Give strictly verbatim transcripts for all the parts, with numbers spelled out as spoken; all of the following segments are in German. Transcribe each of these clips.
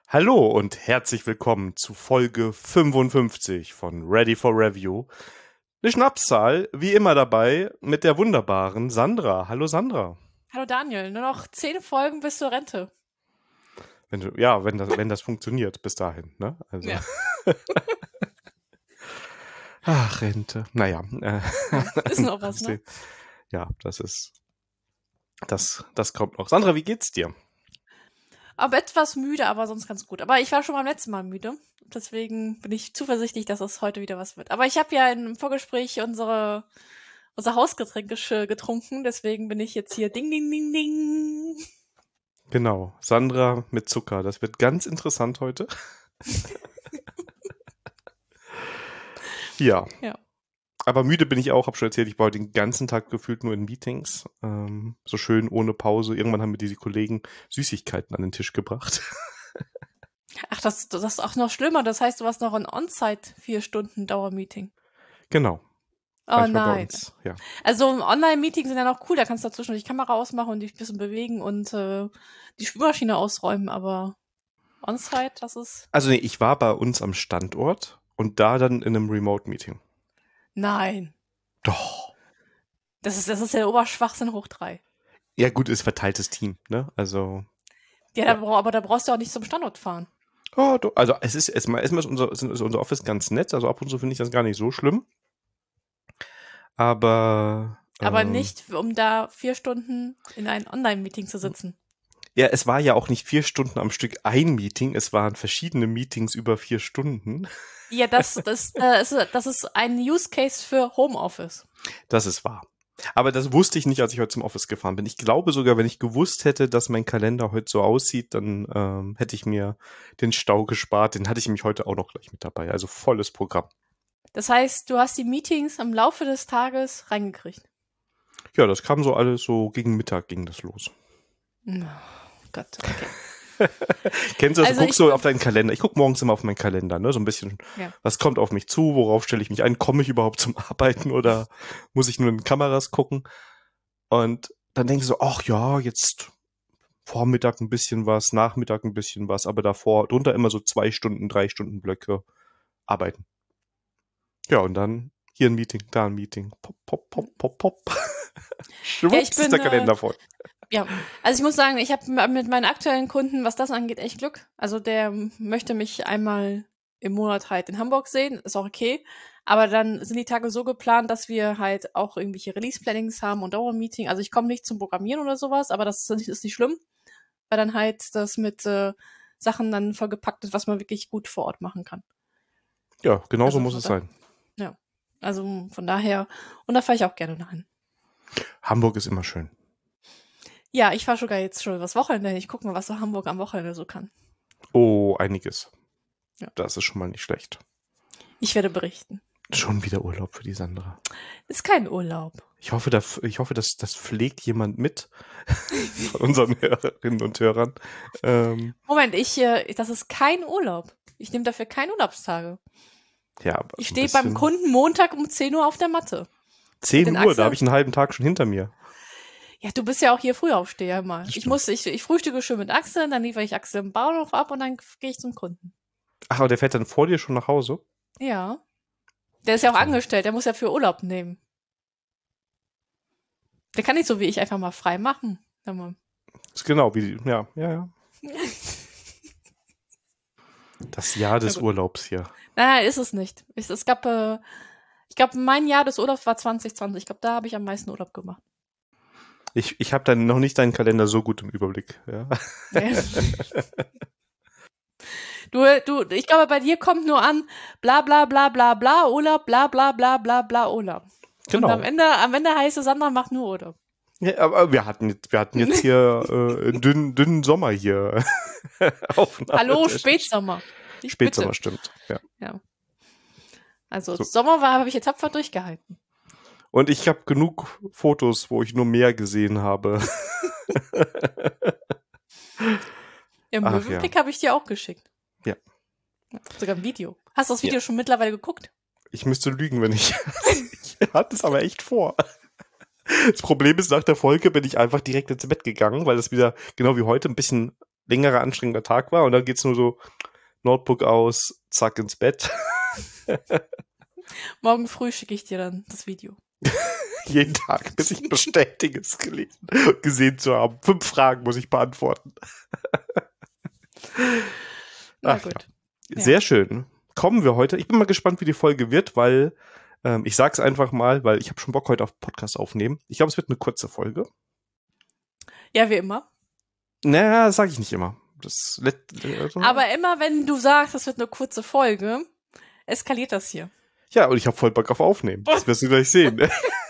Hallo und herzlich willkommen zu Folge fünfundfünfzig von Ready for Review. Eine Schnapszahl, wie immer dabei, mit der wunderbaren Sandra. Hallo Sandra. Hallo Daniel, nur noch zehn Folgen bis zur Rente. Wenn du, ja, wenn das, wenn das funktioniert bis dahin, ne? Also. Ja. Ach, Rente. Naja. Äh, Ist noch was, ne? Ja, das ist, das, das kommt noch. Sandra, wie geht's dir? Aber etwas müde, aber sonst ganz gut. Aber ich war schon beim letzten Mal müde. Deswegen bin ich zuversichtlich, dass es heute wieder was wird. Aber ich habe ja im Vorgespräch unsere, unser Hausgetränk getrunken. Deswegen bin ich jetzt hier ding, ding, ding, ding. Genau, Sandra mit Zucker. Das wird ganz interessant heute. ja. Ja. Aber müde bin ich auch, hab schon erzählt, ich war heute den ganzen Tag gefühlt nur in Meetings. Ähm, so schön ohne Pause. Irgendwann haben mir diese Kollegen Süßigkeiten an den Tisch gebracht. Ach, das, das ist auch noch schlimmer. Das heißt, du hast noch ein On-Site vier Stunden Dauermeeting. Genau. Oh Manchmal bei nein. uns, ja. Also Online-Meetings sind ja noch cool, da kannst du dazwischen die Kamera ausmachen und dich ein bisschen bewegen und äh, die Spülmaschine ausräumen, aber On-Site, das ist... Also nee, ich war bei uns am Standort und da dann in einem Remote-Meeting. Nein. Doch. Das ist, das ist der Oberschwachsinn hoch drei. Ja gut, ist verteiltes Team, ne? Also. Ja, Ja. Da, bra- aber da brauchst du auch nicht zum Standort fahren. Oh, doch. Also es ist erstmal, erstmal ist unser, ist unser Office ganz nett, also ab und zu finde ich das gar nicht so schlimm. Aber. Aber ähm, nicht, um da vier Stunden in ein Online-Meeting zu sitzen. Ja, es war ja auch nicht vier Stunden am Stück ein Meeting, es waren verschiedene Meetings über vier Stunden. Ja, das, das, das, ist, das ist ein Use Case für Homeoffice. Das ist wahr. Aber das wusste ich nicht, als ich heute zum Office gefahren bin. Ich glaube sogar, wenn ich gewusst hätte, dass mein Kalender heute so aussieht, dann ähm, hätte ich mir den Stau gespart. Den hatte ich mich heute auch noch gleich mit dabei. Also volles Programm. Das heißt, du hast die Meetings im Laufe des Tages reingekriegt. Ja, das kam so alles so gegen Mittag ging das los. Oh Gott, okay. Kennst du das? Also Du guckst ich- so auf deinen Kalender. Ich gucke morgens immer auf meinen Kalender, ne? So ein bisschen, Ja. was kommt auf mich zu, worauf stelle ich mich ein, komme ich überhaupt zum Arbeiten oder muss ich nur in Kameras gucken? Und dann denkst du so, ach ja, jetzt Vormittag ein bisschen was, Nachmittag ein bisschen was, aber davor, drunter immer so zwei Stunden, drei Stunden Blöcke arbeiten. Ja, und dann hier ein Meeting, da ein Meeting. Pop, pop, pop, pop, pop. Schwupps, Ja, ich bin, ist der äh, Kalender voll. Ja, also ich muss sagen, ich habe mit meinen aktuellen Kunden, was das angeht, echt Glück. Also der möchte mich einmal im Monat halt in Hamburg sehen, ist auch okay. Aber dann sind die Tage so geplant, dass wir halt auch irgendwelche Release-Plannings haben und Dauermeeting. Also ich komme nicht zum Programmieren oder sowas, aber das ist nicht, ist nicht schlimm, weil dann halt das mit äh, Sachen dann vollgepackt ist, was man wirklich gut vor Ort machen kann. Ja, genau so Also muss von es da- sein. Ja, also von daher, und da fahre ich auch gerne dahin. Hamburg ist immer schön. Ja, ich fahre sogar jetzt schon das Wochenende. Ich gucke mal, was so Hamburg am Wochenende so kann. Oh, einiges. Ja. Das ist schon mal nicht schlecht. Ich werde berichten. Schon wieder Urlaub für die Sandra. Ist kein Urlaub. Ich hoffe, da, ich hoffe, dass das pflegt jemand mit von unseren Hörerinnen und Hörern. Ähm, Moment, ich, äh, das ist kein Urlaub. Ich nehme dafür keine Urlaubstage. ja, aber Ich so ein stehe beim bisschen- Kunden Montag um zehn Uhr auf der Matte. zehn den Uhr, Axel- da habe ich einen halben Tag schon hinter mir. Ja, du bist ja auch hier Frühaufsteher mal. Das Ich stimmt. muss, ich, ich frühstücke schön mit Axel, dann liefere ich Axel im Bauernhof ab und dann gehe ich zum Kunden. Ach, aber der fährt dann vor dir schon nach Hause? Ja. Der ist ja auch Toll. angestellt, der muss ja für Urlaub nehmen. Der kann nicht so wie ich einfach mal frei machen. Sag mal. Ist genau wie, ja, ja, ja. Das Jahr des Ja, gut. Urlaubs hier. Nein, ist es nicht. Es, es gab, äh, ich glaube, mein Jahr des Urlaubs war zwanzig zwanzig. Ich glaube, da habe ich am meisten Urlaub gemacht. Ich, ich habe dann noch nicht deinen Kalender so gut im Überblick. Ja. Du, du, ich glaube, bei dir kommt nur an, bla bla bla bla bla Urlaub, bla bla bla bla bla Urlaub. Genau. Und am Ende, am Ende heißt es, Sandra macht nur Urlaub. Ja, aber wir hatten jetzt, wir hatten jetzt hier äh, einen dünnen, dünnen Sommer hier. Aufnahme- Hallo, Spätsommer. Ich Spätsommer, bitte. stimmt. Ja. Ja. Also So. Sommer war, habe ich jetzt tapfer durchgehalten. Und ich habe genug Fotos, wo ich nur mehr gesehen habe. Ja, Ach, Möwenpick habe ich dir auch geschickt. Ja. Ja, sogar ein Video. Hast du das Video Ja. schon mittlerweile geguckt? Ich müsste lügen, wenn ich. Ich hatte es aber echt vor. Das Problem ist, nach der Folge bin ich einfach direkt ins Bett gegangen, weil es wieder, genau wie heute, ein bisschen längerer, anstrengender Tag war und dann geht's nur so Notebook aus, zack ins Bett. Morgen früh schicke ich dir dann das Video. Jeden Tag, bis ich bestätige, es gelesen und gesehen zu haben. Fünf Fragen muss ich beantworten. Na Ach, gut. ja. Sehr schön. Kommen wir heute. Ich bin mal gespannt, wie die Folge wird, weil ähm, ich sag's einfach mal, weil ich habe schon Bock heute auf Podcast aufnehmen. Ich glaube, es wird eine kurze Folge. Ja, wie immer. Naja, das sage ich nicht immer. Das also, Aber immer, wenn du sagst, es wird eine kurze Folge, eskaliert das hier. ja, und ich habe voll Bock auf Aufnehmen. Das wirst du gleich sehen.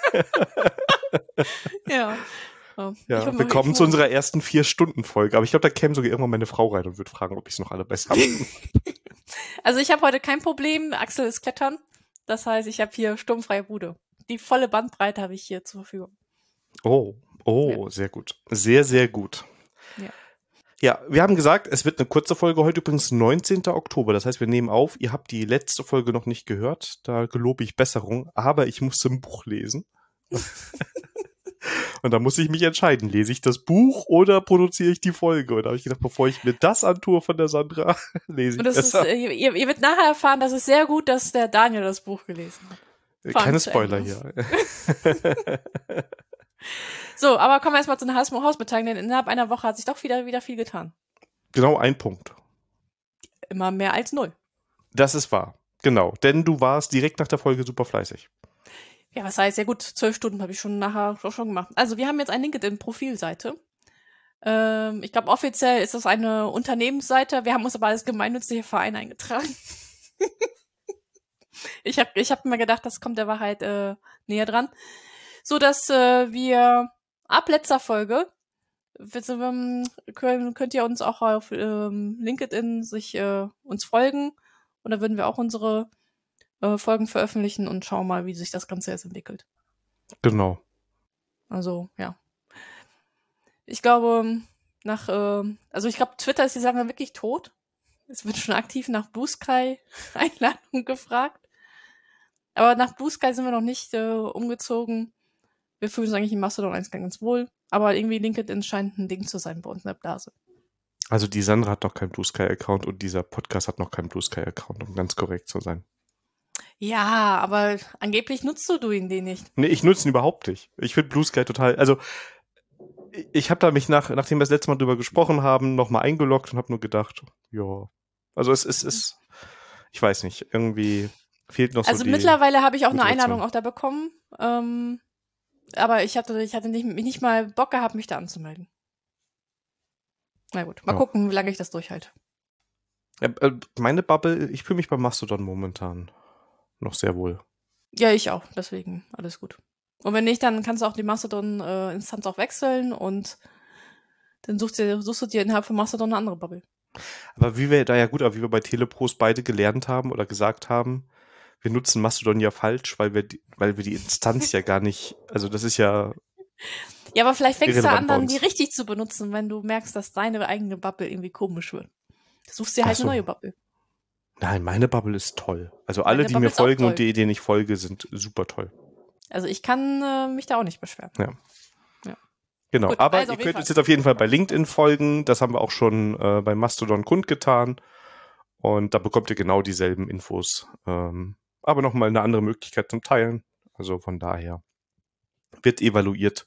Ja. Oh, ja ich, wir ich, kommen ich, zu unserer ersten Vier-Stunden-Folge. Aber ich glaube, da käme sogar irgendwann meine Frau rein und würde fragen, ob ich es noch alle besser habe. Also ich habe heute kein Problem. Axel ist klettern. Das heißt, ich habe hier sturmfreie Bude. Die volle Bandbreite habe ich hier zur Verfügung. Oh, oh, ja. Sehr gut. Sehr, sehr gut. Ja. Ja, wir haben gesagt, es wird eine kurze Folge, heute übrigens neunzehnten Oktober. Das heißt, wir nehmen auf, ihr habt die letzte Folge noch nicht gehört. Da gelobe ich Besserung. Aber ich musste ein Buch lesen. Und da muss ich mich entscheiden, lese ich das Buch oder produziere ich die Folge? Und da habe ich gedacht, bevor ich mir das antue von der Sandra, lese ich Und das besser. Ist, ihr, ihr werdet nachher erfahren, dass es sehr gut, dass der Daniel das Buch gelesen hat. Fahren Keine Spoiler hier. So, aber kommen wir erstmal zu den Hausmitteilungen, denn innerhalb einer Woche hat sich doch wieder, wieder viel getan. Genau ein Punkt. Immer mehr als null. Das ist wahr. Genau. Denn du warst direkt nach der Folge super fleißig. Ja, was heißt, ja gut, zwölf Stunden habe ich schon nachher schon gemacht. Also wir haben jetzt eine LinkedIn-Profilseite. Ähm, ich glaube, offiziell ist das eine Unternehmensseite. Wir haben uns aber als gemeinnütziger Verein eingetragen. ich habe ich hab mir gedacht, das kommt der Wahrheit äh, näher dran. So dass äh, wir ab letzter Folge können, könnt ihr uns auch auf ähm, LinkedIn sich äh, uns folgen. Und da würden wir auch unsere äh, Folgen veröffentlichen und schauen mal, wie sich das Ganze jetzt entwickelt. Genau. Also, ja. Ich glaube, nach, äh, also ich glaube, Twitter ist die Sache wirklich tot. Es wird schon aktiv nach Blue Sky Einladung gefragt. Aber nach Blue Sky sind wir noch nicht äh, umgezogen. Wir fühlen uns eigentlich in Mastodon eins ganz wohl. Aber irgendwie LinkedIn scheint ein Ding zu sein bei uns in der Blase. Also die Sandra hat noch keinen Blue Sky Account und dieser Podcast hat noch keinen Blue Sky Account, um ganz korrekt zu sein. Ja, aber angeblich nutzt du ihn den nicht. Nee, ich nutze ihn überhaupt nicht. Ich finde Blue Sky total, also ich habe da mich nach, nachdem wir das letzte Mal drüber gesprochen haben, nochmal eingeloggt und habe nur gedacht, ja, also es ist, es, ich weiß nicht, irgendwie fehlt noch so Also die mittlerweile habe ich auch eine Motivation. Einladung auch da bekommen, ähm, aber ich hatte, ich hatte nicht, nicht mal Bock gehabt, mich da anzumelden. Na gut, mal Ja. gucken, wie lange ich das durchhalte. Ja, äh, meine Bubble, ich fühle mich bei Mastodon momentan noch sehr wohl. Ja, ich auch, deswegen alles gut. Und wenn nicht, dann kannst du auch die Mastodon-Instanz auch wechseln und dann suchst du, suchst du dir innerhalb von Mastodon eine andere Bubble. Aber wie wir da ja gut, aber wie wir bei Telepros beide gelernt haben oder gesagt haben, wir nutzen Mastodon ja falsch, weil wir die, weil wir die Instanz ja gar nicht, also das ist ja Ja, aber vielleicht fängst du irrelevant an, bei dann uns. die richtig zu benutzen, wenn du merkst, dass deine eigene Bubble irgendwie komisch wird. Du suchst dir halt Ach so. eine neue Bubble. Nein, meine Bubble ist toll. Also alle, Meine die Bubble mir ist auch folgen toll. und die, denen ich folge, sind super toll. Also ich kann äh, mich da auch nicht beschweren. Ja. Ja. Genau, Gut, aber also ihr auf jeden könnt Fall. uns jetzt auf jeden Fall bei LinkedIn folgen. Das haben wir auch schon äh, bei Mastodon kundgetan. Und da bekommt ihr genau dieselben Infos. Ähm, aber nochmal eine andere Möglichkeit zum Teilen. Also von daher wird evaluiert.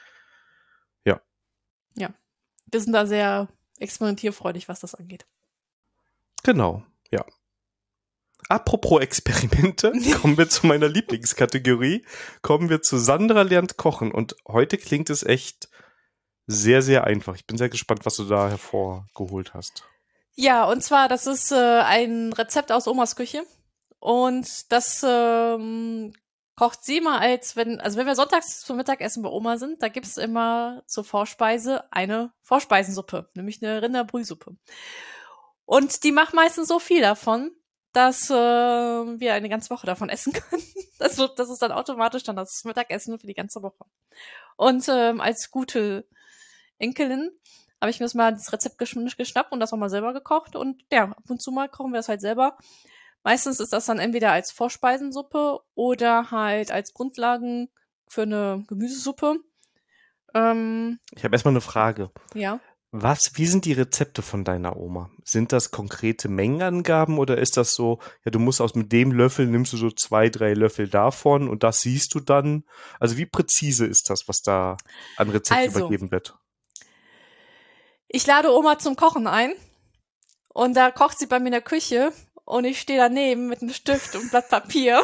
Ja. Ja. Wir sind da sehr experimentierfreudig, was das angeht. Genau, ja. Apropos Experimente, kommen wir zu meiner Lieblingskategorie. Kommen wir zu Sandra lernt kochen. Und heute klingt es echt sehr, sehr einfach. Ich bin sehr gespannt, was du da hervorgeholt hast. Ja, und zwar, das ist äh, ein Rezept aus Omas Küche. Und das ähm, kocht sie immer als, wenn, also wenn wir sonntags zum Mittagessen bei Oma sind, da gibt's immer zur Vorspeise eine Vorspeisensuppe, nämlich eine Rinderbrühsuppe. Und die macht meistens so viel davon, dass äh, wir eine ganze Woche davon essen können. Das, wird, das ist dann automatisch dann das Mittagessen für die ganze Woche. Und ähm, als gute Enkelin habe ich mir das mal das Rezept gesch- geschnappt und das auch mal selber gekocht. Und ja, ab und zu mal kochen wir das halt selber. Meistens ist das dann entweder als Vorspeisensuppe oder halt als Grundlagen für eine Gemüsesuppe. Ähm, Ich habe erstmal eine Frage. ja. Was, wie sind die Rezepte von deiner Oma? Sind das konkrete Mengenangaben oder ist das so, ja, du musst aus mit dem Löffel nimmst du so zwei, drei Löffel davon und das siehst du dann? Also wie präzise ist das, was da an Rezept Also, übergeben wird? ich lade Oma zum Kochen ein und da kocht sie bei mir in der Küche und ich stehe daneben mit einem Stift und einem Blatt Papier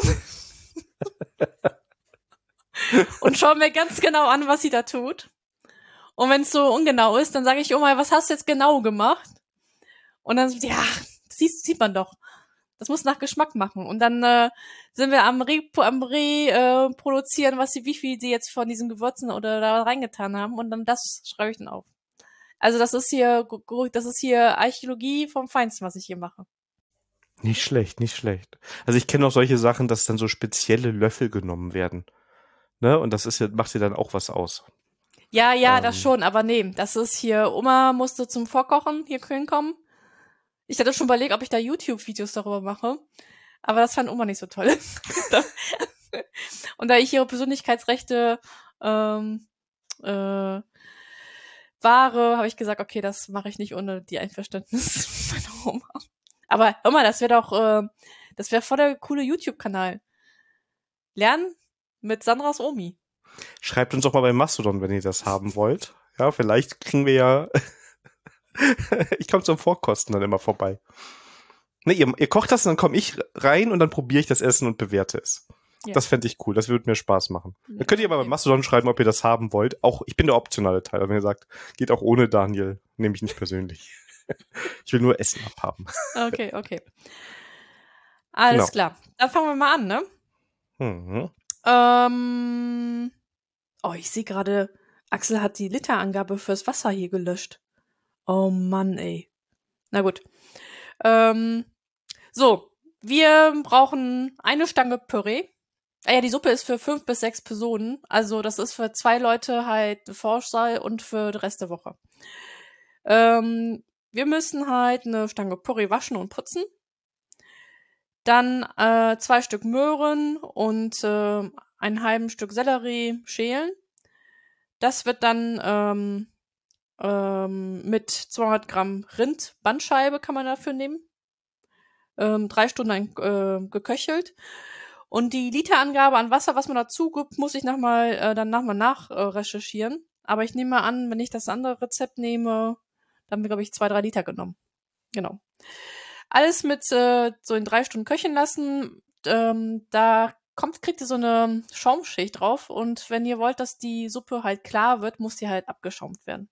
und schaue mir ganz genau an, was sie da tut. Und wenn es so ungenau ist, dann sage ich, Oma, was hast du jetzt genau gemacht? Und dann, ja, siehst, sieht man doch. Das muss nach Geschmack machen. Und dann äh, sind wir am Re, am Re äh, produzieren, was sie, wie viel sie jetzt von diesen Gewürzen oder da reingetan haben. Und dann das schreibe ich dann auf. Also das ist hier, das ist hier Archäologie vom Feinsten, was ich hier mache. Nicht schlecht, nicht schlecht. Also ich kenne auch solche Sachen, dass dann so spezielle Löffel genommen werden. Ne? Und das ist ja, macht ja dann auch was aus. Ja, ja, Ähm, das schon, aber nee, das ist hier, Oma musste zum Vorkochen hier Köln kommen. Ich hatte schon überlegt, ob ich da YouTube-Videos darüber mache, aber das fand Oma nicht so toll. Und da ich ihre Persönlichkeitsrechte ähm, äh, wahre, habe ich gesagt, okay, das mache ich nicht ohne die Einverständnis meiner Oma. Aber hör mal, das wäre doch, äh, das wäre voll der coole YouTube-Kanal. Lernen mit Sandras Omi. Schreibt uns doch mal bei Mastodon, wenn ihr das haben wollt. Ja, vielleicht kriegen wir ja. Ich komme zum Vorkosten dann immer vorbei. Ne, ihr, ihr kocht das und dann komme ich rein und dann probiere ich das Essen und bewerte es. Ja. Das fände ich cool, das würde mir Spaß machen. Ja, dann könnt ihr aber okay. bei Mastodon schreiben, ob ihr das haben wollt. Auch ich bin der optionale Teil. Wenn ihr sagt, geht auch ohne Daniel, nehme ich nicht persönlich. Ich will nur Essen abhaben. Okay, okay. Alles genau. Klar. Dann fangen wir mal an, ne? Mhm. Ähm, oh, ich sehe gerade, Axel hat die Literangabe fürs Wasser hier gelöscht. Oh Mann, ey. Na gut. Ähm, so, wir brauchen eine Stange Püree. Ah ja, die Suppe ist für fünf bis sechs Personen. Also das ist für zwei Leute halt eine Vorsaal und für den Rest der Woche. Ähm, wir müssen halt eine Stange Püree waschen und putzen. Dann äh, zwei Stück Möhren und äh, einen halben Stück Sellerie schälen. Das wird dann ähm, ähm, mit zweihundert Gramm Rind, Bandscheibe kann man dafür nehmen. Ähm, drei Stunden äh, geköchelt. Und die Literangabe an Wasser, was man dazu gibt, muss ich nochmal äh, dann nochmal nach äh, recherchieren. Aber ich nehme mal an, wenn ich das andere Rezept nehme, dann haben wir, glaube ich, zwei, drei Liter genommen. Genau. Alles mit äh, so in drei Stunden köcheln lassen. Ähm, da kommt, kriegt ihr so eine Schaumschicht drauf. Und wenn ihr wollt, dass die Suppe halt klar wird, muss die halt abgeschaumt werden.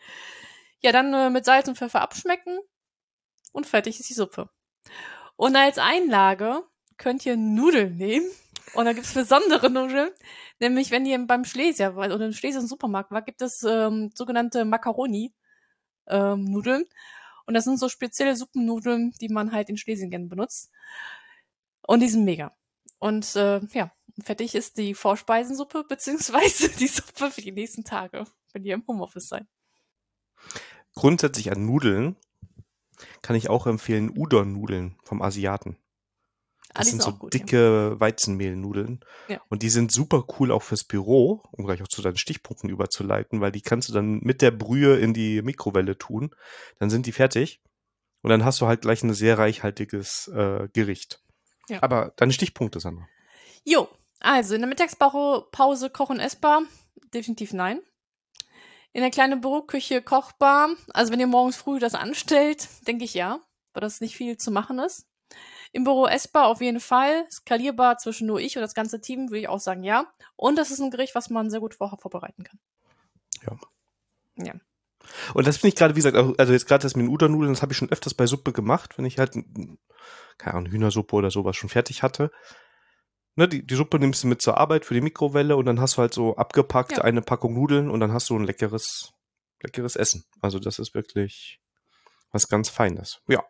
Ja, dann äh, mit Salz und Pfeffer abschmecken. Und fertig ist die Suppe. Und als Einlage könnt ihr Nudeln nehmen. Und da gibt's besondere Nudeln. Nämlich, wenn ihr beim Schlesier oder im Schlesischen Supermarkt war, gibt es ähm, sogenannte Macaroni-Nudeln. Ähm, und das sind so spezielle Suppennudeln, die man halt in Schlesien gerne benutzt. Und die sind mega. Und äh, ja, fertig ist die Vorspeisensuppe, beziehungsweise die Suppe für die nächsten Tage, wenn ihr im Homeoffice seid. Grundsätzlich an Nudeln kann ich auch empfehlen Udon-Nudeln vom Asiaten. Das ah, sind, sind so gut, dicke ja. Weizenmehlnudeln. Ja. Und die sind super cool auch fürs Büro, um gleich auch zu deinen Stichpunkten überzuleiten, weil die kannst du dann mit der Brühe in die Mikrowelle tun. Dann sind die fertig. Und dann hast du halt gleich ein sehr reichhaltiges äh, Gericht. Ja. Aber deine Stichpunkte, Sandra. Jo, also in der Mittagspause kochen essbar? Definitiv nein. In der kleinen Büroküche kochbar? Also wenn ihr morgens früh das anstellt, denke ich ja, weil das nicht viel zu machen ist. Im Büro essbar auf jeden Fall. Skalierbar zwischen nur ich und das ganze Team, würde ich auch sagen, ja. Und das ist ein Gericht, was man sehr gut vorher vorbereiten kann. Ja. Ja. Und das finde ich gerade, wie gesagt, also jetzt gerade das mit den Udon-Nudeln, das habe ich schon öfters bei Suppe gemacht, wenn ich halt, keine Ahnung, Hühnersuppe oder sowas schon fertig hatte. Ne, die, die Suppe nimmst du mit zur Arbeit für die Mikrowelle und dann hast du halt so abgepackt ja. eine Packung Nudeln und dann hast du ein leckeres, leckeres Essen. Also das ist wirklich was ganz Feines. Ja.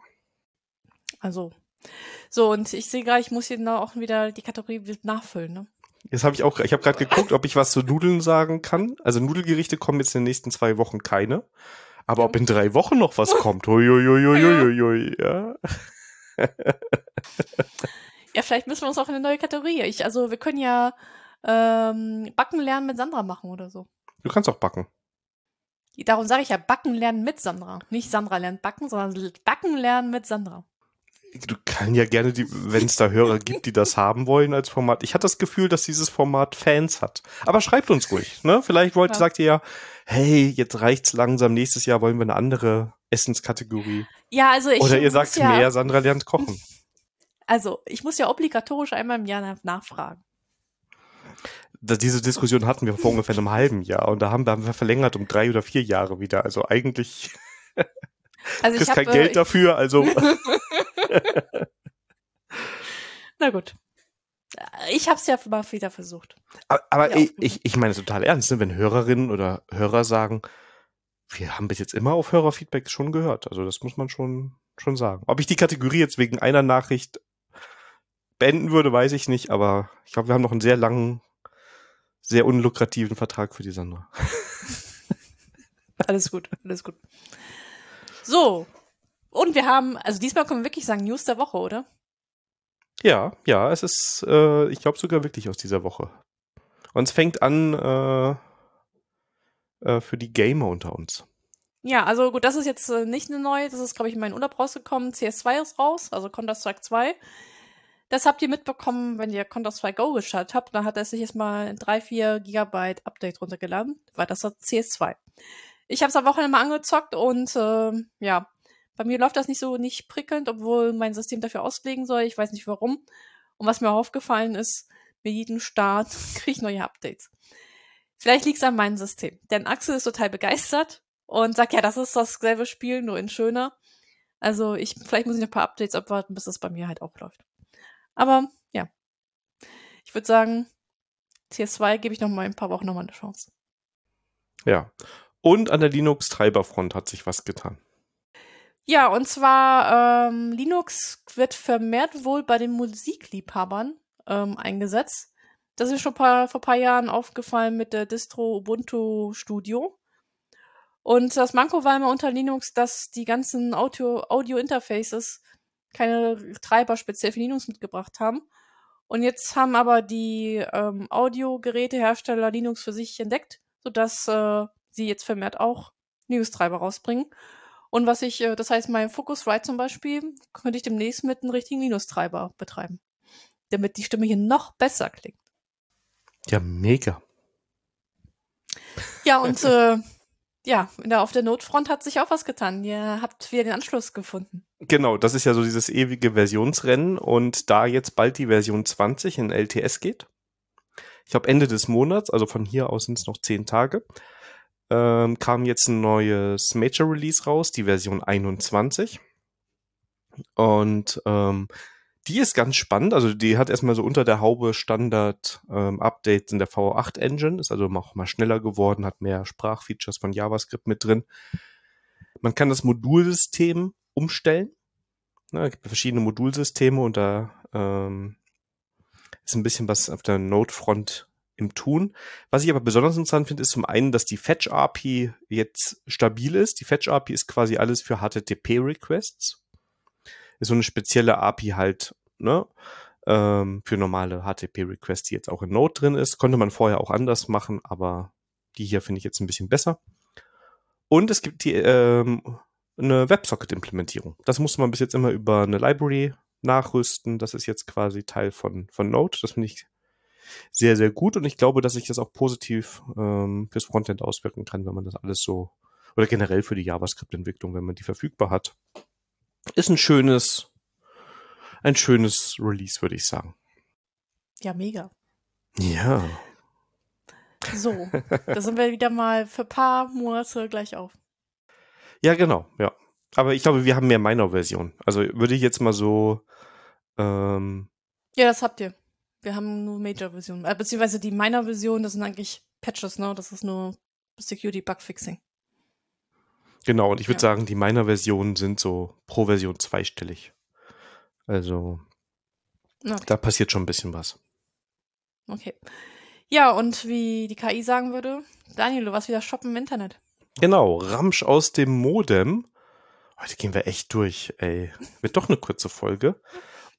Also, so, und ich sehe gerade, ich muss hier noch auch wieder die Kategorie nachfüllen, ne? Jetzt habe ich auch, ich habe gerade geguckt, ob ich was zu Nudeln sagen kann. Also Nudelgerichte kommen jetzt in den nächsten zwei Wochen keine. Aber ja. ob in drei Wochen noch was kommt, huiuiuiuiui, ja. Ja, vielleicht müssen wir uns auch in eine neue Kategorie. Ich, also wir können ja ähm, Backen lernen mit Sandra machen oder so. Du kannst auch backen. Darum sage ich ja, Backen lernen mit Sandra. Nicht Sandra lernt backen, sondern Backen lernen mit Sandra. Du kannst ja gerne, wenn es da Hörer gibt, die das haben wollen als Format. Ich hatte das Gefühl, dass dieses Format Fans hat. Aber schreibt uns ruhig, ne? Vielleicht wollt, ja. sagt ihr ja, hey, jetzt reicht's langsam, nächstes Jahr wollen wir eine andere Essenskategorie. Ja, also ich Oder ihr sagt ja, mehr, Sandra lernt kochen. Also, ich muss ja obligatorisch einmal im Jahr nachfragen. Diese Diskussion hatten wir vor ungefähr einem halben Jahr und da haben, da haben wir verlängert um drei oder vier Jahre wieder. Also eigentlich also kriegst ich kein hab, Geld äh, dafür, also na gut. Ich hab's ja mal wieder versucht. Aber, aber ich, ich, ich meine total ernst, ne? Wenn Hörerinnen oder Hörer sagen, wir haben bis jetzt immer auf Hörerfeedback schon gehört. Also das muss man schon, schon sagen. Ob ich die Kategorie jetzt wegen einer Nachricht beenden würde, weiß ich nicht, aber ich glaube, wir haben noch einen sehr langen, sehr unlukrativen Vertrag für die Sandra. Alles gut, alles gut. So, und wir haben, also diesmal können wir wirklich sagen, News der Woche, oder? Ja, ja, es ist, äh, ich glaube sogar wirklich aus dieser Woche. Und es fängt an äh, äh, für die Gamer unter uns. Ja, also gut, das ist jetzt äh, nicht eine neue, das ist, glaube ich, in meinen Urlaub rausgekommen. C S zwei ist raus, also Counter-Strike zwei. Das habt ihr mitbekommen, wenn ihr Counter-Strike Go gestartet habt. Da hat er sich jetzt mal ein drei, vier Gigabyte Update runtergeladen, weil das war C S zwei. Ich habe es am Wochenende mal angezockt und äh, ja, bei mir läuft das nicht so nicht prickelnd, obwohl mein System dafür auslegen soll. Ich weiß nicht warum. Und was mir auch aufgefallen ist, mit jedem Start kriege ich neue Updates. Vielleicht liegt es an meinem System. Denn Axel ist total begeistert und sagt, ja, das ist dasselbe Spiel, nur in schöner. Also ich, vielleicht muss ich noch ein paar Updates abwarten, bis es bei mir halt auch läuft. Aber ja, ich würde sagen, C S zwei gebe ich noch mal ein paar Wochen noch mal eine Chance. Ja, und an der Linux-Treiberfront hat sich was getan. Ja, und zwar ähm, Linux wird vermehrt wohl bei den Musikliebhabern ähm, eingesetzt. Das ist schon paar, vor ein paar Jahren aufgefallen mit der Distro Ubuntu Studio. Und das Manko war immer unter Linux, dass die ganzen Audio, Audio-Interfaces keine Treiber speziell für Linux mitgebracht haben. Und jetzt haben aber die ähm, Audiogerätehersteller Linux für sich entdeckt, sodass äh, sie jetzt vermehrt auch Linux-Treiber rausbringen. Und was ich, äh, das heißt, mein Focusrite zum Beispiel, könnte ich demnächst mit einem richtigen Linux-Treiber betreiben. Damit die Stimme hier noch besser klingt. Ja, mega. Ja, und äh, ja, in der, auf der Notefront hat sich auch was getan. Ihr habt wieder den Anschluss gefunden. Genau, das ist ja so dieses ewige Versionsrennen und da jetzt bald die Version zwanzig in L T S geht, ich glaube Ende des Monats, also von hier aus sind es noch zehn Tage, ähm, kam jetzt ein neues Major Release raus, die Version einundzwanzig und ähm, die ist ganz spannend, also die hat erstmal so unter der Haube Standard-Updates ähm, in der V acht Engine, ist also auch mal schneller geworden, hat mehr Sprachfeatures von JavaScript mit drin. Man kann das Modulsystem umstellen. Ja, es gibt verschiedene Modulsysteme und da ähm, ist ein bisschen was auf der Node-Front im Tun. Was ich aber besonders interessant finde, ist zum einen, dass die Fetch-A P I jetzt stabil ist. Die Fetch-A P I ist quasi alles für H T T P-Requests. Ist so eine spezielle A P I halt, ne, ähm, für normale H T T P-Requests, die jetzt auch in Node drin ist. Konnte man vorher auch anders machen, aber die hier finde ich jetzt ein bisschen besser. Und es gibt die ähm, eine WebSocket-Implementierung. Das musste man bis jetzt immer über eine Library nachrüsten. Das ist jetzt quasi Teil von, von Node. Das finde ich sehr, sehr gut. Und ich glaube, dass sich das auch positiv ähm, fürs Frontend auswirken kann, wenn man das alles so, oder generell für die JavaScript-Entwicklung, wenn man die verfügbar hat. Ist ein schönes, ein schönes Release, würde ich sagen. Ja, mega. Ja. So, da sind wir wieder mal für ein paar Monate gleich auf. Ja, genau, ja. Aber ich glaube, wir haben mehr Minor-Version. Also würde ich jetzt mal so ähm, ja, das habt ihr. Wir haben nur Major-Version. Äh, beziehungsweise die Minor-Version, das sind eigentlich Patches, ne? Das ist nur Security-Bug-Fixing. Genau, und ich würde ja. sagen, die Minor-Versionen sind so pro Version zweistellig. Also okay. Da passiert schon ein bisschen was. Okay. Ja, und wie die K I sagen würde, Daniel, du warst wieder shoppen im Internet. Genau, Ramsch aus dem Modem. Heute gehen wir echt durch, ey. Wird doch eine kurze Folge.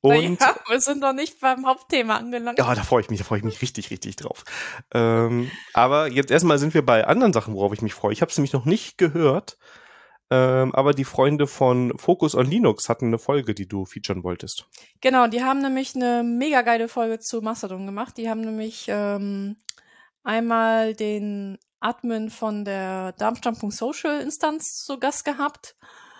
Und naja, wir sind noch nicht beim Hauptthema angelangt. ja, da freue ich mich, da freue ich mich richtig, richtig drauf. Ähm, aber jetzt erstmal sind wir bei anderen Sachen, worauf ich mich freue. Ich habe es nämlich noch nicht gehört, ähm, aber die Freunde von Focus on Linux hatten eine Folge, die du featuren wolltest. Genau, die haben nämlich eine mega geile Folge zu Mastodon gemacht. Die haben nämlich ähm, einmal den Admin von der Darmstadt.social Instanz zu Gast gehabt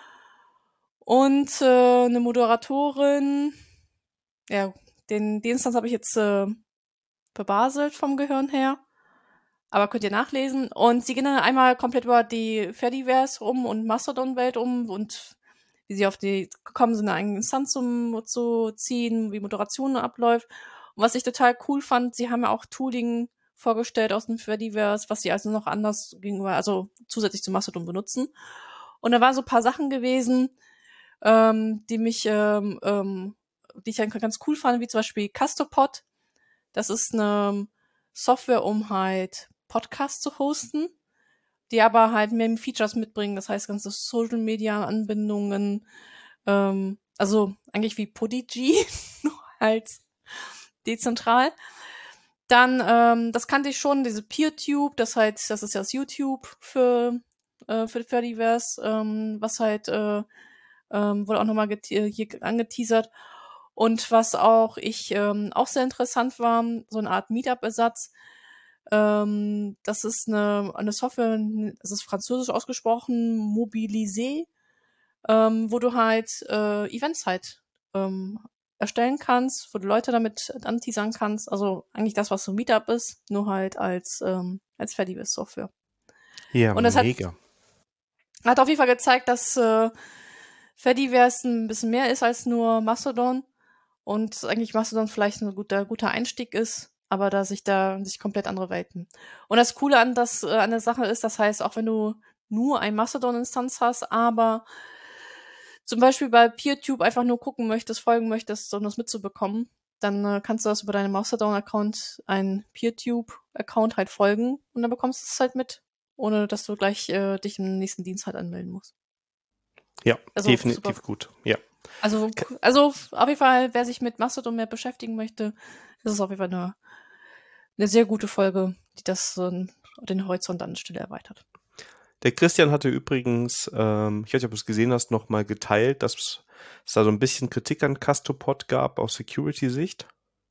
und äh, eine Moderatorin. Ja, den, die Instanz habe ich jetzt äh, verbaselt vom Gehirn her. Aber könnt ihr nachlesen. Und sie gehen dann einmal komplett über die Fediverse um und Mastodon-Welt um und wie sie auf die gekommen sind, eine eigene Instanz um, zu ziehen, wie Moderation abläuft. Und was ich total cool fand, sie haben ja auch Tooling vorgestellt aus dem Fediverse, was sie also noch anders gegenüber, also zusätzlich zu Mastodon benutzen. Und da waren so ein paar Sachen gewesen, ähm, die mich, ähm, ähm, die ich ganz cool fand, wie zum Beispiel Castopod. Das ist eine Software, um halt Podcasts zu hosten, die aber halt mehr Features mitbringen, das heißt ganze Social-Media-Anbindungen, ähm, also eigentlich wie Podigy, nur halt dezentral. Dann, ähm, das kannte ich schon, diese PeerTube, das halt, das ist ja das YouTube für, äh, für Fediverse, ähm, was halt, äh, ähm, wurde auch nochmal gete- hier angeteasert. Und was auch ich ähm, auch sehr interessant war, so eine Art Meetup-Ersatz. Ähm, das ist eine, eine Software, das ist französisch ausgesprochen, Mobilisé, ähm, wo du halt äh, Events halt ähm, erstellen kannst, wo du Leute damit anteasern kannst. Also eigentlich das, was so Meetup ist, nur halt als, ähm, als Fediverse-Software. Ja, Und das hat, mega. hat auf jeden Fall gezeigt, dass äh, Fediverse ein bisschen mehr ist als nur Mastodon und eigentlich Mastodon vielleicht ein guter, guter Einstieg ist, aber da sich da sich komplett andere Welten. Und das Coole an, das, äh, an der Sache ist, das heißt, auch wenn du nur ein Mastodon-Instanz hast, aber zum Beispiel bei PeerTube einfach nur gucken möchtest, folgen möchtest, um das mitzubekommen, dann äh, kannst du das über deinen Mastodon-Account, einen PeerTube-Account halt folgen und dann bekommst du es halt mit, ohne dass du gleich äh, dich im nächsten Dienst halt anmelden musst. Ja, Also definitiv super. gut. Ja. Also, also auf jeden Fall, wer sich mit Mastodon mehr beschäftigen möchte, ist es auf jeden Fall eine, eine sehr gute Folge, die das äh, den Horizont an der Stelle erweitert. Der Christian hatte übrigens, ähm, ich weiß nicht, ob du es gesehen hast, nochmal geteilt, dass es da so ein bisschen Kritik an Castopod gab aus Security-Sicht.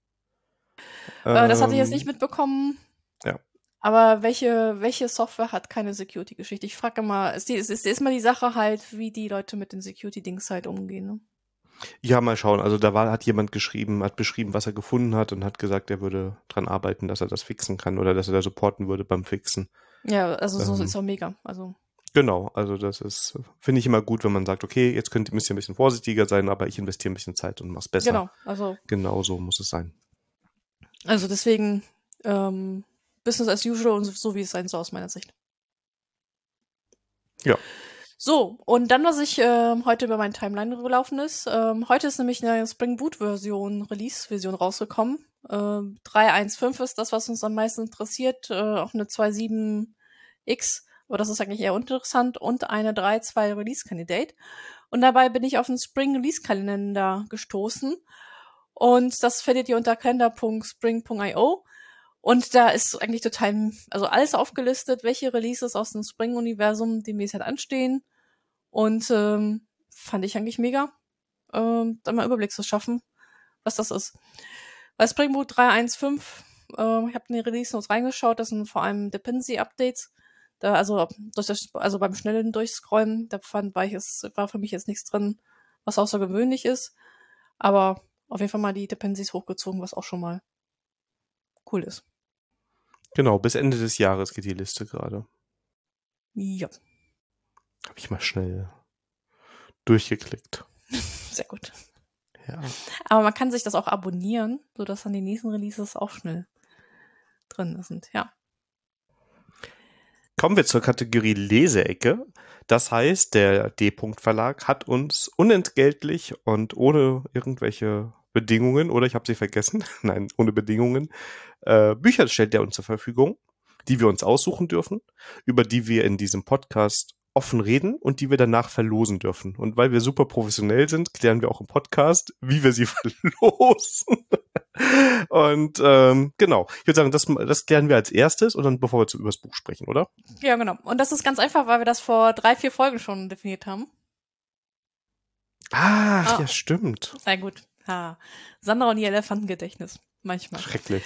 Äh, das hatte ich jetzt Ähm, nicht mitbekommen. Ja. Aber welche, welche Software hat keine Security-Geschichte? Ich frage immer, es ist, ist, ist immer die Sache halt, wie die Leute mit den Security-Dings halt umgehen. Ne? Ja, mal schauen. Also da war, hat jemand geschrieben, hat beschrieben, was er gefunden hat und hat gesagt, er würde dran arbeiten, dass er das fixen kann oder dass er da supporten würde beim Fixen. Ja, also so Ähm, ist auch mega. Also Genau, also das ist, finde ich immer gut, wenn man sagt, okay, jetzt könnt, müsst ihr ein bisschen vorsichtiger sein, aber ich investiere ein bisschen Zeit und mach's besser. genau, also Genau so muss es sein. also deswegen ähm, Business as usual und so, so wie es sein soll aus meiner Sicht. Ja. So, und dann, was ich ähm, heute über meine Timeline gelaufen ist. Ähm, heute ist nämlich eine Spring Boot-Version, Release-Version rausgekommen. Ähm, drei Punkt eins Punkt fünf ist das, was uns am meisten interessiert. Äh, auch eine zwei Punkt sieben X, aber das ist eigentlich eher uninteressant. Und eine drei Punkt zwei Release-Candidate. Und dabei bin ich auf den Spring Release-Kalender gestoßen. Und das findet ihr unter kalender punkt spring punkt io. Und da ist eigentlich total, also alles aufgelistet, welche Releases aus dem Spring-Universum demnächst halt anstehen. Und ähm, fand ich eigentlich mega, ähm, da mal Überblick zu schaffen, was das ist. Bei Spring Boot drei Punkt eins Punkt fünf, äh, ich habe in die Release Notes reingeschaut, das sind vor allem Dependency-Updates. Da, also, durch das, also beim schnellen Durchscrollen, da fand, war, ich es, war für mich jetzt nichts drin, was außergewöhnlich ist. Aber auf jeden Fall mal die Dependencies hochgezogen, was auch schon mal cool ist. Genau, bis Ende des Jahres geht die Liste gerade. Ja. Habe ich mal schnell durchgeklickt. Sehr gut. Ja. Aber man kann sich das auch abonnieren, sodass dann die nächsten Releases auch schnell drin sind, ja. Kommen wir zur Kategorie Leseecke. Das heißt, der D-Punkt-Verlag hat uns unentgeltlich und ohne irgendwelche Bedingungen, oder ich habe sie vergessen, nein, ohne Bedingungen, äh, Bücher stellt er uns zur Verfügung, die wir uns aussuchen dürfen, über die wir in diesem Podcast offen reden und die wir danach verlosen dürfen. Und weil wir super professionell sind, klären wir auch im Podcast, wie wir sie verlosen. Und ähm, genau, ich würde sagen, das, das klären wir als erstes und dann bevor wir zu, über das Buch sprechen, oder? Ja, genau. Und das ist ganz einfach, weil wir das vor drei, vier Folgen schon definiert haben. Ach, Ah. ja, stimmt. Sehr gut. Ha. Sandra und ihr Elefantengedächtnis. Manchmal. Schrecklich.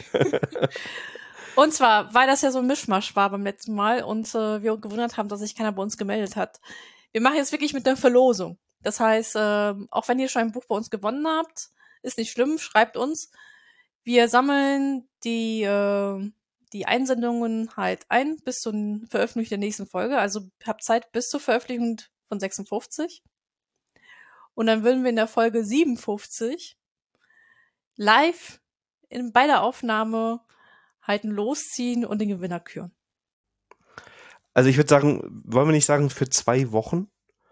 Und zwar, weil das ja so ein Mischmasch war beim letzten Mal und äh, wir uns gewundert haben, dass sich keiner bei uns gemeldet hat. Wir machen jetzt wirklich mit einer Verlosung. Das heißt, äh, auch wenn ihr schon ein Buch bei uns gewonnen habt, ist nicht schlimm, schreibt uns. Wir sammeln die, äh, die Einsendungen halt ein bis zur Veröffentlichung der nächsten Folge. Also habt Zeit bis zur Veröffentlichung von sechsundfünfzig. Und dann würden wir in der Folge siebenundfünfzig live in, bei der Aufnahme halt losziehen und den Gewinner küren. Also ich würde sagen, wollen wir nicht sagen für zwei Wochen?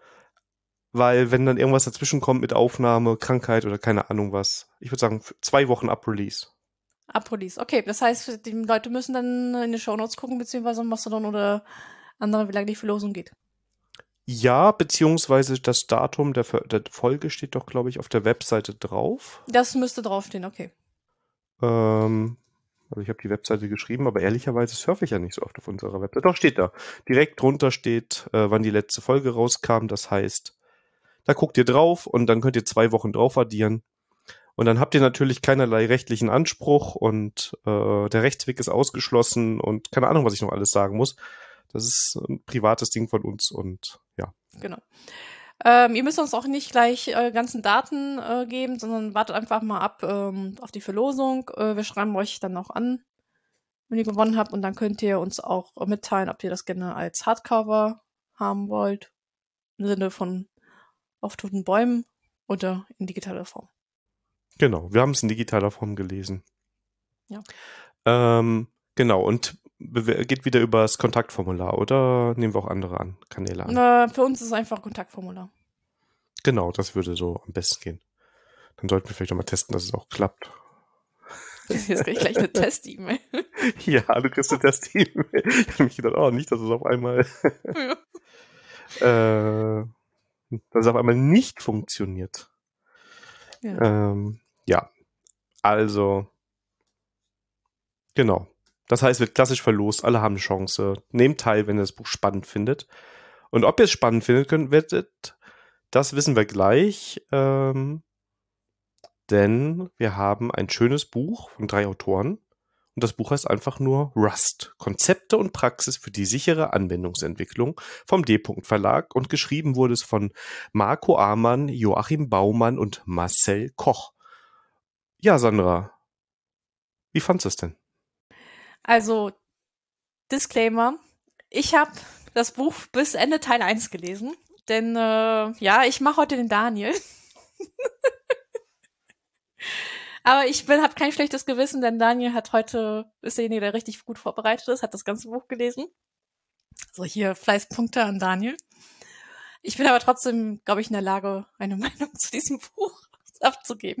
Weil wenn dann irgendwas dazwischen kommt mit Aufnahme, Krankheit oder keine Ahnung was. Ich würde sagen, für zwei Wochen ab Release. Ab Release. Okay, das heißt, die Leute müssen dann in die Shownotes gucken, beziehungsweise Mastodon oder andere, wie lange die Verlosung geht. Ja, beziehungsweise das Datum der, der Folge steht doch, glaube ich, auf der Webseite drauf. Das müsste draufstehen, okay. Ähm, also ich habe die Webseite geschrieben, aber ehrlicherweise surfe ich ja nicht so oft auf unserer Webseite. Doch, steht da. Direkt drunter steht, äh, wann die letzte Folge rauskam. Das heißt, da guckt ihr drauf und dann könnt ihr zwei Wochen drauf addieren. Und dann habt ihr natürlich keinerlei rechtlichen Anspruch und äh, der Rechtsweg ist ausgeschlossen und keine Ahnung, was ich noch alles sagen muss. Das ist ein privates Ding von uns und ja. Genau. Ähm, ihr müsst uns auch nicht gleich eure ganzen Daten äh, geben, sondern wartet einfach mal ab ähm, auf die Verlosung. Äh, wir schreiben euch dann auch an, wenn ihr gewonnen habt. Und dann könnt ihr uns auch mitteilen, ob ihr das gerne als Hardcover haben wollt. Im Sinne von auf toten Bäumen oder in digitaler Form. Genau, wir haben es in digitaler Form gelesen. Ja. Ähm, genau, und geht wieder über das Kontaktformular oder nehmen wir auch andere an, Kanäle an? Äh, für uns ist es einfach ein Kontaktformular. Genau, das würde so am besten gehen. Dann sollten wir vielleicht nochmal testen, dass es auch klappt. Jetzt krieg ich gleich eine Test-E-Mail. Ja, du kriegst eine Test-E-Mail. Ich habe mich gedacht, oh, nicht, dass es auf einmal Ja. äh, dass es auf einmal nicht funktioniert. Ja. Ähm, ja, also genau. Das heißt, wird klassisch verlost, alle haben eine Chance. Nehmt teil, wenn ihr das Buch spannend findet. Und ob ihr es spannend findet könnt, werdet, das wissen wir gleich. Ähm, denn wir haben ein schönes Buch von drei Autoren. Und das Buch heißt einfach nur Rust. Konzepte und Praxis für die sichere Anwendungsentwicklung vom D-Punkt Verlag. Und geschrieben wurde es von Marco Amann, Joachim Baumann und Marcel Koch. Ja, Sandra, wie fandst du es denn? Also, Disclaimer. Ich habe das Buch bis Ende Teil eins gelesen. Denn, äh, ja, ich mache heute den Daniel. Aber ich bin, habe kein schlechtes Gewissen, denn Daniel hat heute, ist derjenige, der richtig gut vorbereitet ist, hat das ganze Buch gelesen. So, hier Fleißpunkte an Daniel. Ich bin aber trotzdem, glaube ich, in der Lage, eine Meinung zu diesem Buch abzugeben.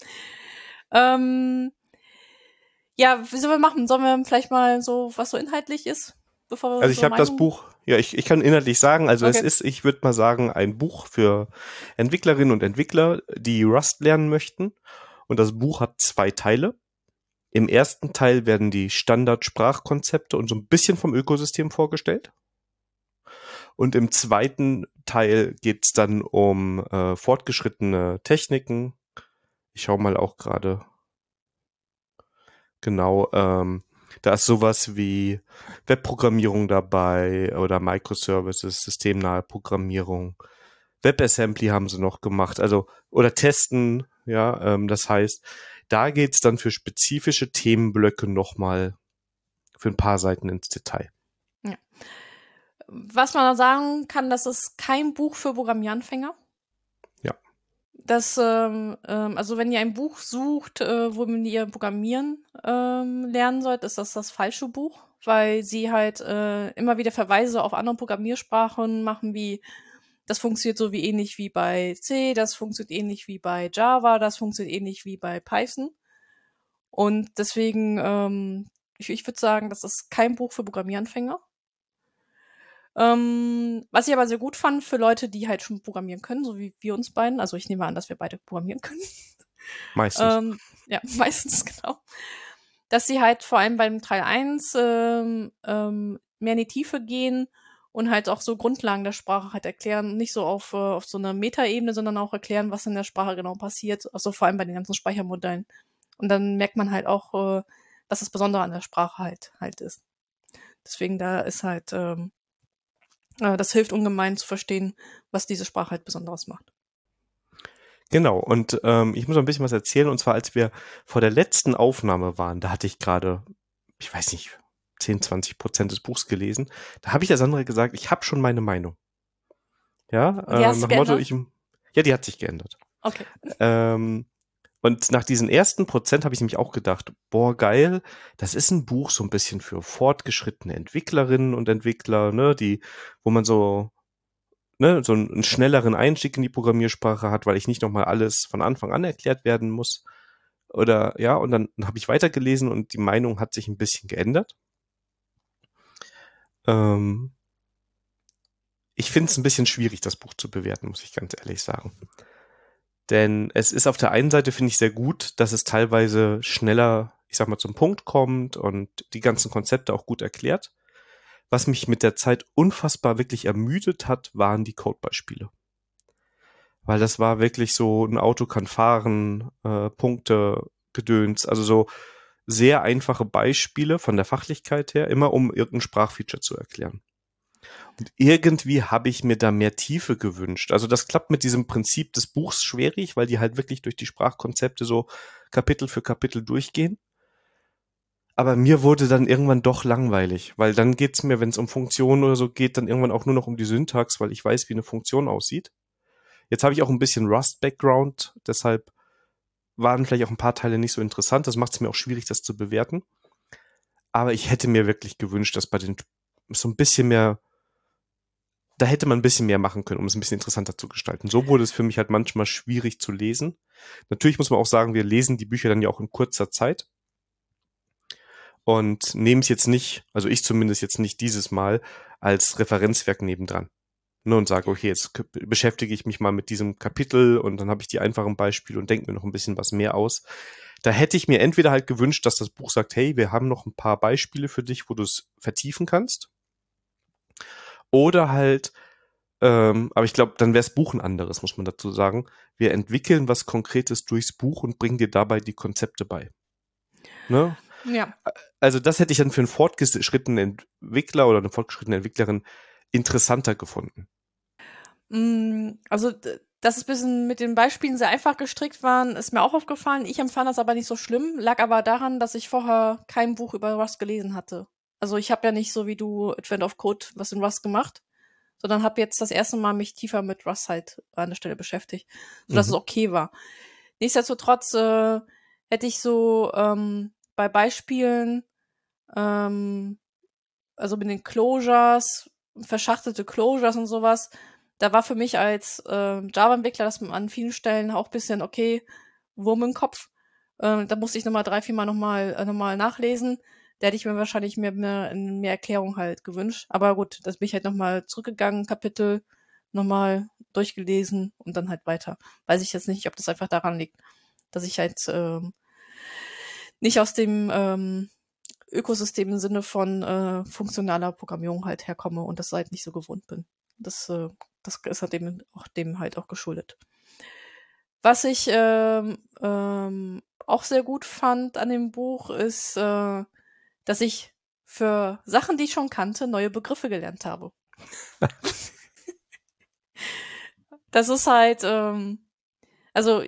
Ähm, ja, wie sollen wir machen? Sollen wir vielleicht mal so, was so inhaltlich ist? Bevor wir Also ich so habe das Meinung- Buch, ja, ich, ich kann inhaltlich sagen, also es Okay. ist, ich würde mal sagen, ein Buch für Entwicklerinnen und Entwickler, die Rust lernen möchten. Und das Buch hat zwei Teile. Im ersten Teil werden die Standardsprachkonzepte und so ein bisschen vom Ökosystem vorgestellt. Und im zweiten Teil geht's dann um äh, fortgeschrittene Techniken. Ich schaue mal auch gerade. Genau, ähm, da ist sowas wie Webprogrammierung dabei oder Microservices, systemnahe Programmierung. WebAssembly haben sie noch gemacht, also oder testen, ja, ähm, das heißt, da geht's dann für spezifische Themenblöcke nochmal für ein paar Seiten ins Detail. Was man sagen kann, das ist kein Buch für Programmieranfänger. Ja. Das, ähm, ähm, also wenn ihr ein Buch sucht, äh, womit ihr Programmieren ähm, lernen sollt, ist das das falsche Buch, weil sie halt äh, immer wieder Verweise auf andere Programmiersprachen machen, wie das funktioniert so wie ähnlich wie bei C, das funktioniert ähnlich wie bei Java, das funktioniert ähnlich wie bei Python. Und deswegen, ähm, ich, ich würde sagen, das ist kein Buch für Programmieranfänger. Ähm, was ich aber sehr gut fand für Leute, die halt schon programmieren können, so wie wir uns beiden. Also ich nehme an, dass wir beide programmieren können. Meistens. ähm, ja, meistens, genau. Dass sie halt vor allem beim Teil eins ähm, ähm, mehr in die Tiefe gehen und halt auch so Grundlagen der Sprache halt erklären. Nicht so auf, äh, auf so einer Metaebene, sondern auch erklären, was in der Sprache genau passiert. Also vor allem bei den ganzen Speichermodellen. Und dann merkt man halt auch, äh, was das Besondere an der Sprache halt halt ist. Deswegen da ist halt, ähm, äh, das hilft ungemein zu verstehen, was diese Sprache halt Besonderes macht. Genau, und ähm, ich muss noch ein bisschen was erzählen, und zwar als wir vor der letzten Aufnahme waren, da hatte ich gerade, ich weiß nicht, zehn, zwanzig Prozent des Buchs gelesen, da habe ich der Sandra gesagt, ich habe schon meine Meinung. Ja, Und die äh, hast du nach dem Motto, geändert? ich, ja, die hat sich geändert. Okay. Ähm, und nach diesen ersten Prozent habe ich nämlich auch gedacht, boah, geil, das ist ein Buch so ein bisschen für fortgeschrittene Entwicklerinnen und Entwickler, ne, die, wo man so, ne, so einen, einen schnelleren Einstieg in die Programmiersprache hat, weil ich nicht nochmal alles von Anfang an erklärt werden muss. Oder ja, und dann habe ich weitergelesen und die Meinung hat sich ein bisschen geändert. Ähm, ich finde es ein bisschen schwierig, das Buch zu bewerten, muss ich ganz ehrlich sagen. Denn es ist auf der einen Seite, finde ich, sehr gut, dass es teilweise schneller, ich sag mal, zum Punkt kommt und die ganzen Konzepte auch gut erklärt. Was mich mit der Zeit unfassbar wirklich ermüdet hat, waren die Codebeispiele. Weil das war wirklich so, ein Auto kann fahren, äh, Punkte, Gedöns, also so sehr einfache Beispiele von der Fachlichkeit her, immer um irgendein Sprachfeature zu erklären. Und irgendwie habe ich mir da mehr Tiefe gewünscht. Also das klappt mit diesem Prinzip des Buchs schwierig, weil die halt wirklich durch die Sprachkonzepte so Kapitel für Kapitel durchgehen. Aber mir wurde dann irgendwann doch langweilig, weil dann geht's mir, wenn es um Funktionen oder so geht, dann irgendwann auch nur noch um die Syntax, weil ich weiß, wie eine Funktion aussieht. Jetzt habe ich auch ein bisschen Rust-Background, deshalb waren vielleicht auch ein paar Teile nicht so interessant. Das macht es mir auch schwierig, das zu bewerten. Aber ich hätte mir wirklich gewünscht, dass bei den so ein bisschen mehr, da hätte man ein bisschen mehr machen können, um es ein bisschen interessanter zu gestalten. So wurde es für mich halt manchmal schwierig zu lesen. Natürlich muss man auch sagen, wir lesen die Bücher dann ja auch in kurzer Zeit und nehmen es jetzt nicht, also ich zumindest jetzt nicht dieses Mal, als Referenzwerk nebendran. Ne, und sage, okay, jetzt k- beschäftige ich mich mal mit diesem Kapitel und dann habe ich die einfachen Beispiele und denke mir noch ein bisschen was mehr aus. Da hätte ich mir entweder halt gewünscht, dass das Buch sagt, hey, wir haben noch ein paar Beispiele für dich, wo du es vertiefen kannst. Oder halt, ähm, aber ich glaube, dann wäre das Buch ein anderes, muss man dazu sagen. Wir entwickeln was Konkretes durchs Buch und bringen dir dabei die Konzepte bei. Ne? Ja. Also das hätte ich dann für einen fortgeschrittenen Entwickler oder eine fortgeschrittene Entwicklerin interessanter gefunden. Mm, Also, d- dass es ein bisschen mit den Beispielen sehr einfach gestrickt waren, ist mir auch aufgefallen. Ich empfand das aber nicht so schlimm, lag aber daran, dass ich vorher kein Buch über Rust gelesen hatte. Also ich habe ja nicht so wie du Advent of Code was in Rust gemacht, sondern habe jetzt das erste Mal mich tiefer mit Rust halt an der Stelle beschäftigt, sodass es Mhm. okay war. Nichtsdestotrotz äh, hätte ich so ähm, bei Beispielen, ähm, also mit den Closures, verschachtelte Closures und sowas, da war für mich als äh, Java-Entwickler das an vielen Stellen auch ein bisschen, okay, Wurm im Kopf. Äh, da musste ich nochmal drei, vier Mal nochmal äh, noch mal nachlesen. Da hätte ich mir wahrscheinlich mehr, mehr, mehr Erklärung halt gewünscht. Aber gut, das bin ich halt nochmal zurückgegangen, Kapitel nochmal durchgelesen und dann halt weiter. Weiß ich jetzt nicht, ob das einfach daran liegt, dass ich halt ähm, nicht aus dem ähm, Ökosystem im Sinne von äh, funktionaler Programmierung halt herkomme und das halt nicht so gewohnt bin. Das, äh, das ist halt dem auch dem halt auch geschuldet. Was ich ähm, ähm, auch sehr gut fand an dem Buch ist, äh, dass ich für Sachen, die ich schon kannte, neue Begriffe gelernt habe. Das ist halt, ähm, also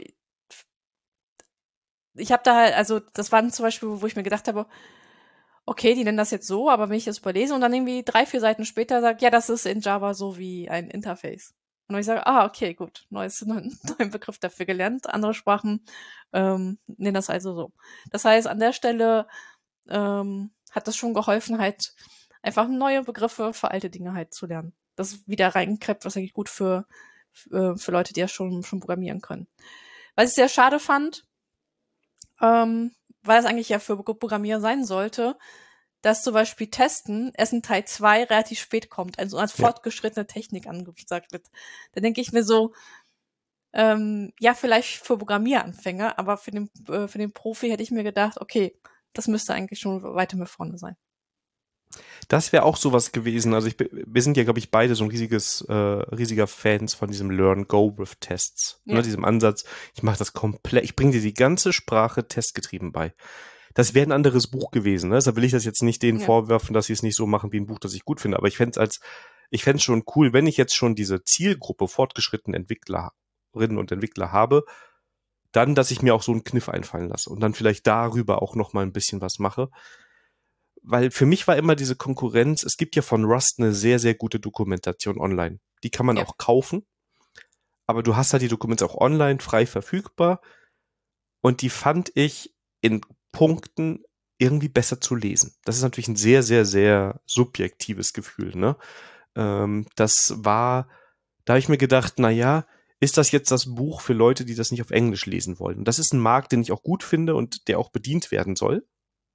ich habe da halt, also das waren zum Beispiel, wo ich mir gedacht habe, okay, die nennen das jetzt so, aber wenn ich das überlese und dann irgendwie drei, vier Seiten später sagt, ja, das ist in Java so wie ein Interface. Und ich sage, ah, okay, gut, neues, neuen, neuen Begriff dafür gelernt. Andere Sprachen ähm, nennen das also so. Das heißt, an der Stelle ähm, hat das schon geholfen, halt einfach neue Begriffe für alte Dinge halt zu lernen. Das ist wieder reingekrept, was eigentlich gut für, für, für Leute, die ja schon, schon programmieren können. Was ich sehr schade fand, ähm, weil es eigentlich ja für Programmierer sein sollte, dass zum Beispiel Testen erst in Teil zwei relativ spät kommt, also als Ja. fortgeschrittene Technik angesagt wird. Da denke ich mir so, ähm, ja, vielleicht für Programmieranfänger, aber für den, äh, für den Profi hätte ich mir gedacht, okay, das müsste eigentlich schon weiter mit vorne sein. Das wäre auch sowas gewesen. Also ich, bi- wir sind ja, glaube ich, beide so ein riesiges, äh, riesiger Fans von diesem Learn-Go-with-Tests. Ja. Ne, diesem Ansatz, ich mache das komplett, ich bringe dir die ganze Sprache testgetrieben bei. Das wäre ein anderes Buch gewesen. Ne? Deshalb will ich das jetzt nicht denen Ja. vorwerfen, dass sie es nicht so machen wie ein Buch, das ich gut finde. Aber ich fände es als, ich fände es schon cool, wenn ich jetzt schon diese Zielgruppe fortgeschrittene Entwicklerinnen und Entwickler habe, dann, dass ich mir auch so einen Kniff einfallen lasse und dann vielleicht darüber auch noch mal ein bisschen was mache. Weil für mich war immer diese Konkurrenz, es gibt ja von Rust eine sehr, sehr gute Dokumentation online. Die kann man Ja. auch kaufen, aber du hast halt die Dokumente auch online frei verfügbar und die fand ich in Punkten irgendwie besser zu lesen. Das ist natürlich ein sehr, sehr, sehr subjektives Gefühl, ne? Ähm, das war, da habe ich mir gedacht, na ja, ist das jetzt das Buch für Leute, die das nicht auf Englisch lesen wollen? Und das ist ein Markt, den ich auch gut finde und der auch bedient werden soll.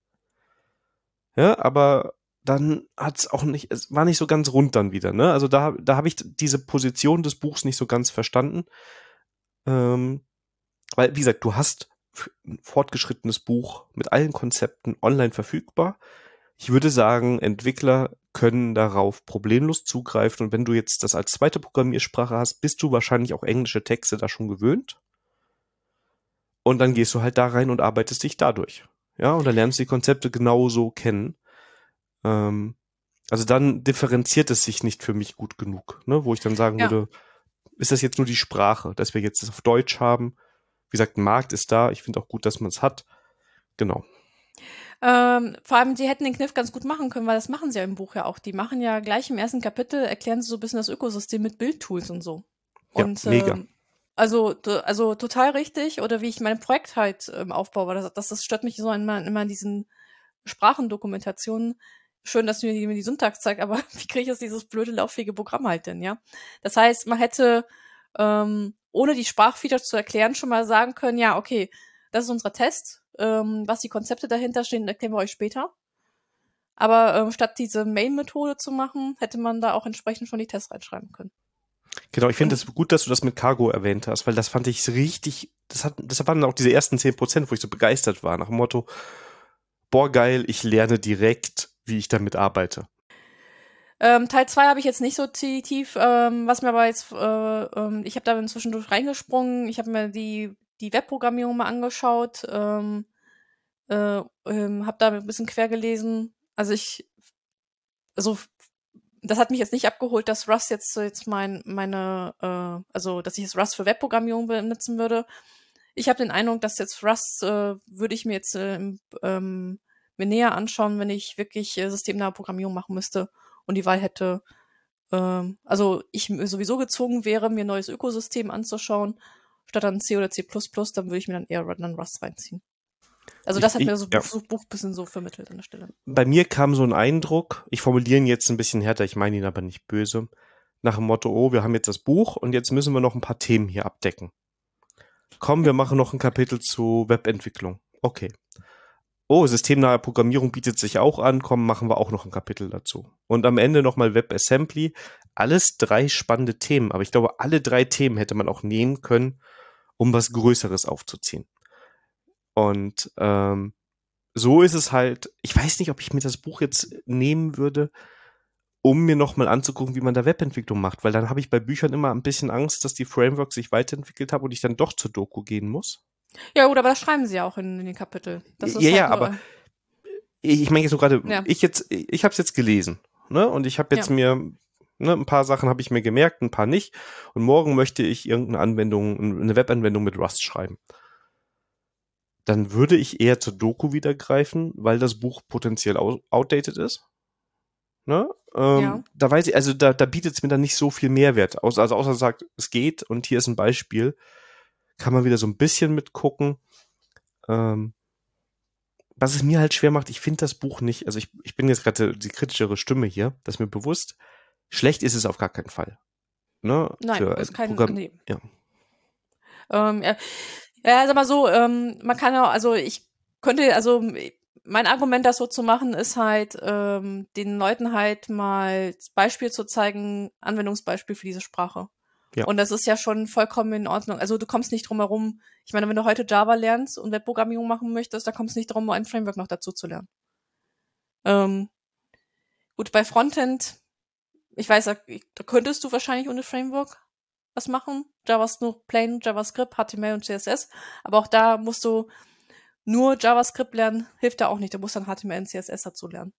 Ja, aber dann hat's auch nicht, es war nicht so ganz rund dann wieder, ne? Also da, da habe ich diese Position des Buchs nicht so ganz verstanden. Ähm, weil, wie gesagt, du hast ein fortgeschrittenes Buch mit allen Konzepten online verfügbar. Ich würde sagen, Entwickler können darauf problemlos zugreifen und wenn du jetzt das als zweite Programmiersprache hast, bist du wahrscheinlich auch englische Texte da schon gewöhnt. Und dann gehst du halt da rein und arbeitest dich dadurch. Ja, und dann lernst du die Konzepte genauso kennen. Ähm, also dann differenziert es sich nicht für mich gut genug, ne? Wo ich dann sagen Ja. würde, ist das jetzt nur die Sprache, dass wir jetzt das auf Deutsch haben? Wie gesagt, ein Markt ist da. Ich finde auch gut, dass man es hat. Genau. Ähm, vor allem, die hätten den Kniff ganz gut machen können, weil das machen sie ja im Buch ja auch. Die machen ja gleich im ersten Kapitel, erklären sie so ein bisschen das Ökosystem mit Bildtools und so. Ja, Und mega. ähm, also, to- also total richtig. Oder wie ich mein Projekt halt ähm, aufbaue, weil das, das, das stört mich so immer, immer in diesen Sprachendokumentationen. Schön, dass du mir die, mir die Syntax zeigt, aber wie kriege ich jetzt dieses blöde lauffähige Programm halt denn, ja? Das heißt, man hätte ähm, ohne die Sprachfeatures zu erklären schon mal sagen können, ja, okay, das ist unser Test. Ähm, was die Konzepte dahinter stehen, erklären wir euch später. Aber ähm, statt diese Main-Methode zu machen, hätte man da auch entsprechend schon die Tests reinschreiben können. Genau, ich finde Und es gut, dass du das mit Cargo erwähnt hast, weil das fand ich richtig, das hat, deshalb waren auch diese ersten zehn Prozent, wo ich so begeistert war, nach dem Motto, boah, geil, ich lerne direkt, wie ich damit arbeite. ähm, Teil zwei habe ich jetzt nicht so ti- tief, ähm, was mir aber jetzt, äh, ähm, ich habe da inzwischen durch reingesprungen, ich habe mir die, die Webprogrammierung mal angeschaut, ähm, äh, ähm, habe da ein bisschen quer gelesen. Also ich, also das hat mich jetzt nicht abgeholt, dass Rust jetzt so jetzt mein meine äh, also dass ich jetzt Rust für Webprogrammierung benutzen würde. Ich habe den Eindruck, dass jetzt Rust äh, würde ich mir jetzt äh, im- ähm, mir näher anschauen, wenn ich wirklich äh, systemnahe Programmierung machen müsste und die Wahl hätte. Ähm, also ich m- sowieso gezwungen wäre, mir ein neues Ökosystem anzuschauen, statt dann C oder C++, dann würde ich mir dann eher dann Rust reinziehen. Also Ich, das hat mir ich, so ja. Buch, so Buch bisschen so vermittelt an der Stelle. Bei mir kam so ein Eindruck, ich formuliere ihn jetzt ein bisschen härter, ich meine ihn aber nicht böse, nach dem Motto, oh, wir haben jetzt das Buch und jetzt müssen wir noch ein paar Themen hier abdecken. Komm, wir machen noch ein Kapitel zu Webentwicklung. Okay. Oh, systemnahe Programmierung bietet sich auch an, komm, machen wir auch noch ein Kapitel dazu. Und am Ende nochmal WebAssembly. Alles drei spannende Themen, aber ich glaube, alle drei Themen hätte man auch nehmen können, um was Größeres aufzuziehen. Und ähm, so ist es halt, ich weiß nicht, ob ich mir das Buch jetzt nehmen würde, um mir nochmal anzugucken, wie man da Webentwicklung macht, weil dann habe ich bei Büchern immer ein bisschen Angst, dass die Frameworks sich weiterentwickelt haben und ich dann doch zur Doku gehen muss. Ja gut, aber das schreiben sie ja auch in, in den Kapitel. Das Ja, ist halt ja, aber nur, ich, ich meine jetzt so gerade, ja, ich jetzt, ich habe es jetzt gelesen, ne? Und ich habe jetzt ja. mir, ne, ein paar Sachen habe ich mir gemerkt, ein paar nicht. Und morgen möchte ich irgendeine Anwendung, eine Webanwendung mit Rust schreiben. Dann würde ich eher zur Doku wieder greifen, weil das Buch potenziell out- outdated ist. Ne? Ja. Ähm, da weiß ich, also da, da bietet es mir dann nicht so viel Mehrwert. Außer, also außer sagt, es geht und hier ist ein Beispiel, kann man wieder so ein bisschen mitgucken. Ähm, was es mir halt schwer macht, ich finde das Buch nicht, also ich, ich bin jetzt gerade die kritischere Stimme hier, das ist mir bewusst. Schlecht ist es auf gar keinen Fall. Ne? Nein, Für ist ein kein, Programm, nee. ja. Ähm, ja, ja, sag mal so, ähm, man kann ja, also ich könnte, also mein Argument, das so zu machen, ist halt, ähm, den Leuten halt mal das Beispiel zu zeigen, Anwendungsbeispiel für diese Sprache. Ja. Und das ist ja schon vollkommen in Ordnung. Also du kommst nicht drum herum. Ich meine, wenn du heute Java lernst und Webprogrammierung machen möchtest, da kommst du nicht drum, ein Framework noch dazu zu lernen. Ähm, gut, bei Frontend, ich weiß, da, da könntest du wahrscheinlich ohne Framework was machen. Java ist nur plain JavaScript, H T M L und C S S. Aber auch da musst du nur JavaScript lernen, hilft da auch nicht. Du musst dann H T M L und C S S dazu lernen.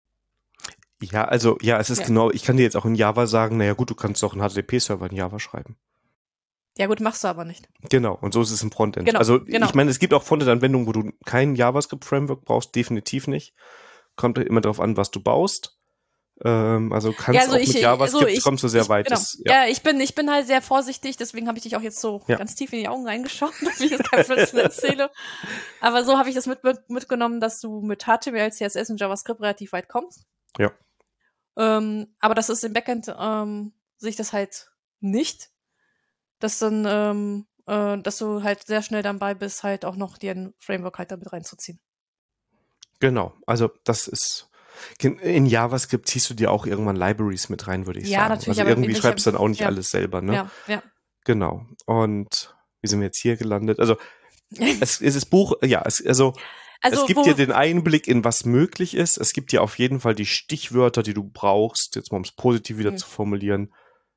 Ja, also, ja, es ist Ja. genau, ich kann dir jetzt auch in Java sagen, naja gut, du kannst auch einen H T T P-Server in Java schreiben. Ja gut, machst du aber nicht. Genau, und so ist es im Frontend. Genau, also, genau. ich meine, es gibt auch Frontend-Anwendungen, wo du kein JavaScript-Framework brauchst, definitiv nicht. Kommt immer darauf an, was du baust. Ähm, also kannst Ja, also auch ich, mit ich- JavaScript, also ich, kommst du sehr ich, weit. Genau. Das, ja. ja. ich bin, ich bin halt sehr vorsichtig, deswegen habe ich dich auch jetzt so Ja. ganz tief in die Augen reingeschaut, dass ich jetzt kein Blödsinn erzähle. Aber so habe ich das mit, mitgenommen, dass du mit H T M L, C S S und JavaScript relativ weit kommst. Ja. Ähm, aber das ist im Backend, ähm, sehe ich das halt nicht. Dass dann, ähm, äh, dass du halt sehr schnell dabei bist, halt auch noch dir ein Framework halt damit reinzuziehen. Genau, also das ist, in JavaScript ziehst du dir auch irgendwann Libraries mit rein, würde ich Ja, sagen. natürlich, Also aber irgendwie welche, schreibst du dann auch nicht ja, alles selber, ne? ja, ja. Genau. Und wie sind wir jetzt hier gelandet? Also es, es ist Buch, ja, es, also, Also, es gibt wo, dir den Einblick in was möglich ist. Es gibt dir auf jeden Fall die Stichwörter, die du brauchst, jetzt mal um es positiv wieder Mhm. zu formulieren.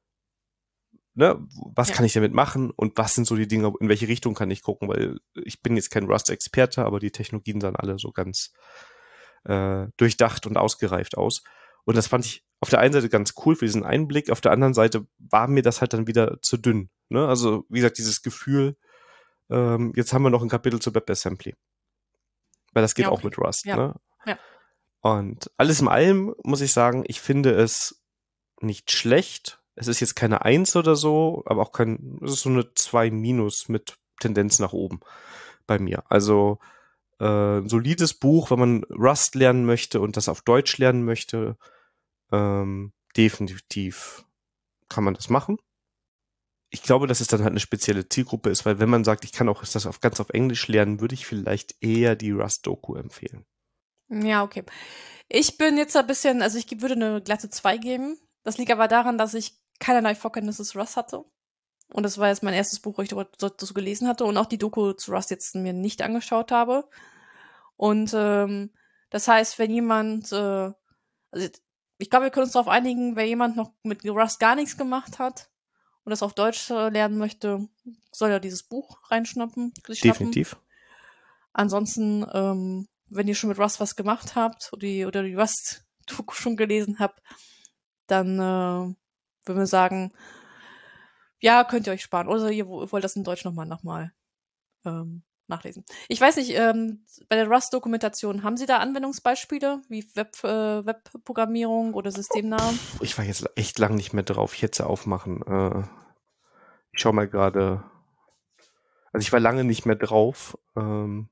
Ne, was Ja. kann ich damit machen und was sind so die Dinge, in welche Richtung kann ich gucken, weil ich bin jetzt kein Rust-Experte, aber die Technologien sahen alle so ganz äh, durchdacht und ausgereift aus. Und das fand ich auf der einen Seite ganz cool für diesen Einblick, auf der anderen Seite war mir das halt dann wieder zu dünn. Ne? Also wie gesagt, dieses Gefühl, ähm, jetzt haben wir noch ein Kapitel zu WebAssembly. Weil das geht Ja, auch okay. mit Rust. Ja. Ne? Ja. Und alles in allem muss ich sagen, ich finde es nicht schlecht. Es ist jetzt keine Eins oder so, aber auch kein, es ist so eine zwei minus mit Tendenz nach oben bei mir. Also äh, ein solides Buch, wenn man Rust lernen möchte und das auf Deutsch lernen möchte, ähm, definitiv kann man das machen. Ich glaube, dass es dann halt eine spezielle Zielgruppe ist, weil wenn man sagt, ich kann auch das auf, ganz auf Englisch lernen, würde ich vielleicht eher die Rust-Doku empfehlen. Ja, okay. Ich bin jetzt ein bisschen, also ich würde eine glatte zwei geben. Das liegt aber daran, dass ich keinerlei Vorkenntnisse zu Rust hatte. Und das war jetzt mein erstes Buch, wo ich dazu gelesen hatte und auch die Doku zu Rust jetzt mir nicht angeschaut habe. Und ähm, das heißt, wenn jemand, äh, also ich glaube, wir können uns darauf einigen, wenn jemand noch mit Rust gar nichts gemacht hat und das auf Deutsch äh, lernen möchte, soll er dieses Buch reinschnappen, sich schnappen. Definitiv. Ansonsten, ähm, wenn ihr schon mit Rust was gemacht habt oder die, oder die Rust-Doku schon gelesen habt, dann äh, würden wir sagen, ja, könnt ihr euch sparen. Oder ihr wollt das in Deutsch nochmal nochmal ähm, nachlesen. Ich weiß nicht, ähm, bei der Rust-Dokumentation, haben Sie da Anwendungsbeispiele wie Web, äh, Webprogrammierung oder Systemnamen? Ich war jetzt echt lang nicht mehr drauf. Ich hätte sie aufmachen. Äh, ich schau mal gerade. Also ich war lange nicht mehr drauf. Ähm,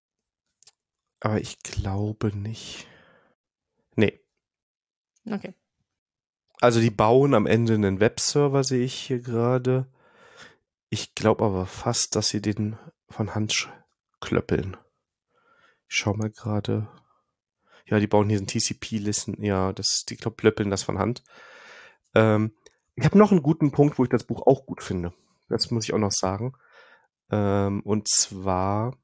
aber ich glaube nicht. Nee. Okay. Also die bauen am Ende einen Webserver, sehe ich hier gerade. Ich glaube aber fast, dass sie den von Hand klöppeln. Ich schau mal gerade. Ja, die bauen hier einen T C P-Listen. Ja, das, die glaub, klöppeln das von Hand. Ähm, ich habe noch einen guten Punkt, wo ich das Buch auch gut finde. Das muss ich auch noch sagen. Ähm, und zwar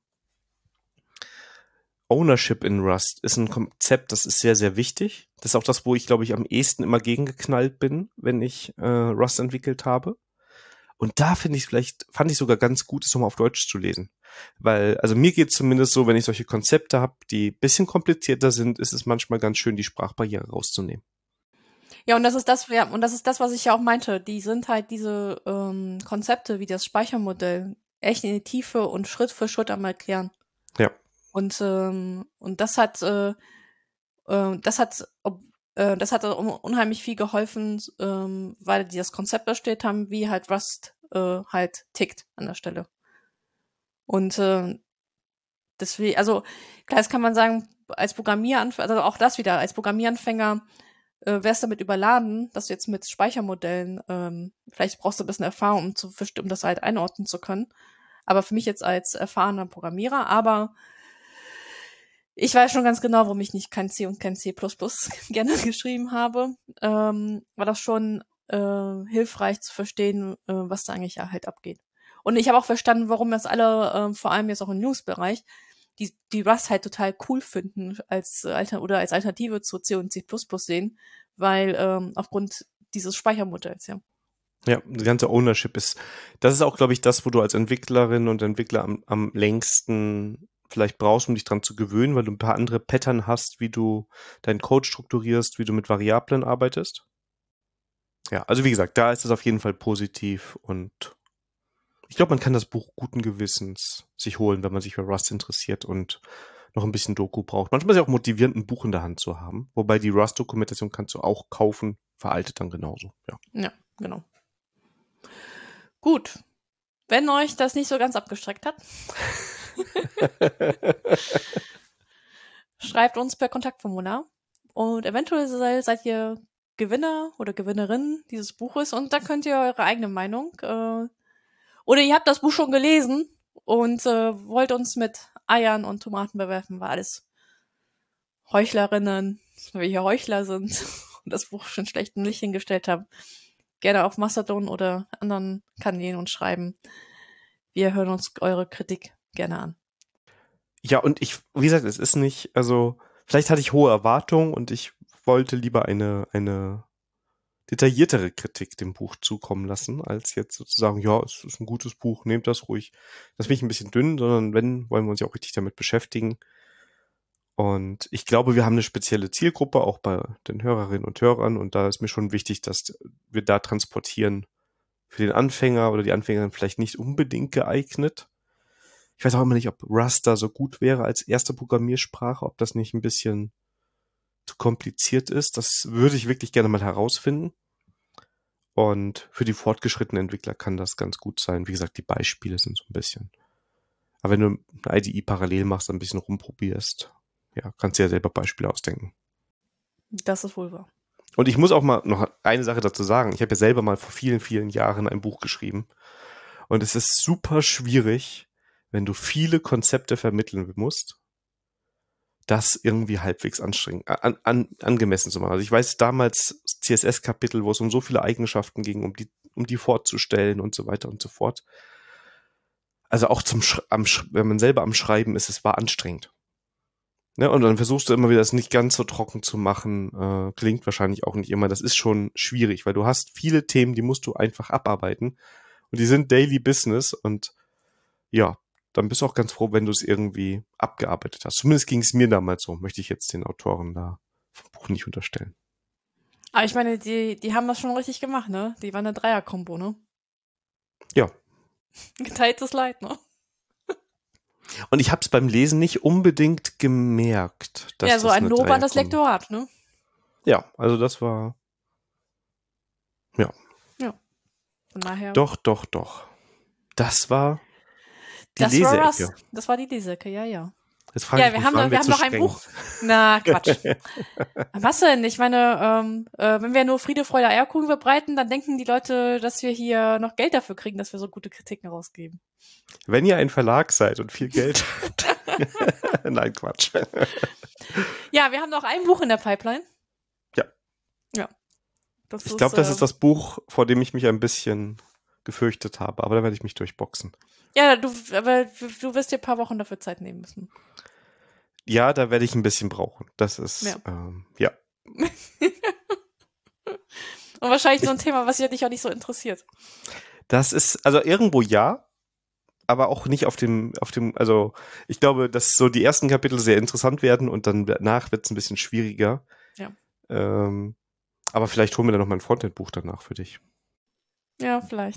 Ownership in Rust ist ein Konzept, das ist sehr, sehr wichtig. Das ist auch das, wo ich, glaube ich, am ehesten immer gegengeknallt bin, wenn ich äh, Rust entwickelt habe. Und da finde ich vielleicht, fand ich sogar ganz gut, es nochmal auf Deutsch zu lesen. Weil, also mir geht es zumindest so, wenn ich solche Konzepte habe, die ein bisschen komplizierter sind, ist es manchmal ganz schön, die Sprachbarriere rauszunehmen. Ja, und das ist das, ja, und das ist das, was ich ja auch meinte. Die sind halt diese ähm, Konzepte wie das Speichermodell echt in die Tiefe und Schritt für Schritt einmal erklären. Ja. Und ähm, und das hat äh, äh, das hat ob, äh, das hat un unheimlich viel geholfen, ähm, weil die das Konzept erstellt haben, wie halt Rust äh, halt tickt an der Stelle. Und äh, deswegen, also klar, das kann man sagen, als Programmieranfänger, also auch das wieder, als Programmieranfänger äh, wärst damit überladen, dass du jetzt mit Speichermodellen, ähm, vielleicht brauchst du ein bisschen Erfahrung, um, zu, um das halt einordnen zu können. Aber für mich jetzt als erfahrener Programmierer, aber Ich weiß schon ganz genau, warum ich nicht kein C und kein C plus plus gerne geschrieben habe. Ähm, war das schon äh, hilfreich zu verstehen, äh, was da eigentlich halt abgeht. Und ich habe auch verstanden, warum das alle, äh, vor allem jetzt auch im News-Bereich, die, die Rust halt total cool finden als äh, Alter oder als Alternative zu C und C plus plus sehen, weil ähm, aufgrund dieses Speichermodells, ja. Ja, die ganze Ownership ist, das ist auch, glaube ich, das, wo du als Entwicklerin und Entwickler am, am längsten vielleicht brauchst, um dich dran zu gewöhnen, weil du ein paar andere Pattern hast, wie du deinen Code strukturierst, wie du mit Variablen arbeitest. Ja, also wie gesagt, da ist es auf jeden Fall positiv und ich glaube, man kann das Buch guten Gewissens sich holen, wenn man sich für Rust interessiert und noch ein bisschen Doku braucht. Manchmal ist es ja auch motivierend, ein Buch in der Hand zu haben, wobei die Rust-Dokumentation kannst du auch kaufen, veraltet dann genauso, ja. Ja, genau. Gut. Wenn euch das nicht so ganz abgestreckt hat, schreibt uns per Kontaktformular und eventuell seid ihr Gewinner oder Gewinnerin dieses Buches und dann könnt ihr eure eigene Meinung äh, oder ihr habt das Buch schon gelesen und äh, wollt uns mit Eiern und Tomaten bewerfen, weil alles Heuchlerinnen, weil wir hier Heuchler sind und das Buch schon schlecht in Licht hingestellt haben. Gerne auf Mastodon oder anderen Kanälen und schreiben. Wir hören uns eure Kritik gerne an. Ja, und ich, wie gesagt, es ist nicht, also vielleicht hatte ich hohe Erwartungen und ich wollte lieber eine, eine detailliertere Kritik dem Buch zukommen lassen, als jetzt sozusagen, ja, es ist ein gutes Buch, nehmt das ruhig. Das finde ich ein bisschen dünn, sondern wenn, wollen wir uns ja auch richtig damit beschäftigen. Und ich glaube, wir haben eine spezielle Zielgruppe, auch bei den Hörerinnen und Hörern. Und da ist mir schon wichtig, dass wir da transportieren. Für den Anfänger oder die Anfängerin vielleicht nicht unbedingt geeignet. Ich weiß auch immer nicht, ob Rust da so gut wäre als erste Programmiersprache, ob das nicht ein bisschen zu kompliziert ist. Das würde ich wirklich gerne mal herausfinden. Und für die fortgeschrittenen Entwickler kann das ganz gut sein. Wie gesagt, die Beispiele sind so ein bisschen. Aber wenn du eine I D E parallel machst, ein bisschen rumprobierst, ja, kannst du ja selber Beispiele ausdenken. Das ist wohl wahr. Und ich muss auch mal noch eine Sache dazu sagen. Ich habe ja selber mal vor vielen, vielen Jahren ein Buch geschrieben. Und es ist super schwierig, wenn du viele Konzepte vermitteln musst, das irgendwie halbwegs anstrengend, an, an, angemessen zu machen. Also ich weiß damals C S S-Kapitel, wo es um so viele Eigenschaften ging, um die, um die vorzustellen und so weiter und so fort. Also auch zum, am, wenn man selber am Schreiben ist, es war anstrengend. Ne, und dann versuchst du immer wieder, das nicht ganz so trocken zu machen. Äh, klingt wahrscheinlich auch nicht immer. Das ist schon schwierig, weil du hast viele Themen, die musst du einfach abarbeiten. Und die sind Daily Business. Und ja, dann bist du auch ganz froh, wenn du es irgendwie abgearbeitet hast. Zumindest ging es mir damals so. Möchte ich jetzt den Autoren da vom Buch nicht unterstellen. Aber ich meine, die, die haben das schon richtig gemacht, ne? Die waren eine Dreier-Kombo, ne? Ja. Geteiltes Leid, ne? Und ich habe es beim Lesen nicht unbedingt gemerkt, dass ja, so das ein eine Lob an das Dreierkombo- Lektorat, ne? Ja, also das war, ja. Ja. Von daher. Doch, doch, doch. Das war die das war Leseecke. Rust. Das war die Leseecke, ja, ja. Jetzt frage Ja, ich wir mich, haben, waren noch, wir wir haben zu noch ein streng? Buch. Na, Quatsch. Was denn? Ich meine, ähm, äh, wenn wir nur Friede, Freude, Eierkuchen verbreiten, dann denken die Leute, dass wir hier noch Geld dafür kriegen, dass wir so gute Kritiken rausgeben. Wenn ihr ein Verlag seid und viel Geld habt. Nein, Quatsch. Ja, wir haben noch ein Buch in der Pipeline. Ja. Ja. Das Ich glaube, das äh, ist das Buch, vor dem ich mich ein bisschen gefürchtet habe, aber da werde ich mich durchboxen. Ja, du, aber du wirst dir ein paar Wochen dafür Zeit nehmen müssen. Ja, da werde ich ein bisschen brauchen. Das ist, Ja. ähm, ja. Und wahrscheinlich so ein Thema, was dich auch nicht so interessiert. Das ist, also irgendwo ja, aber auch nicht auf dem, auf dem, also ich glaube, dass so die ersten Kapitel sehr interessant werden und dann danach wird es ein bisschen schwieriger. Ja. Ähm, aber vielleicht holen wir dann noch mal ein Frontend-Buch danach für dich. Ja, vielleicht.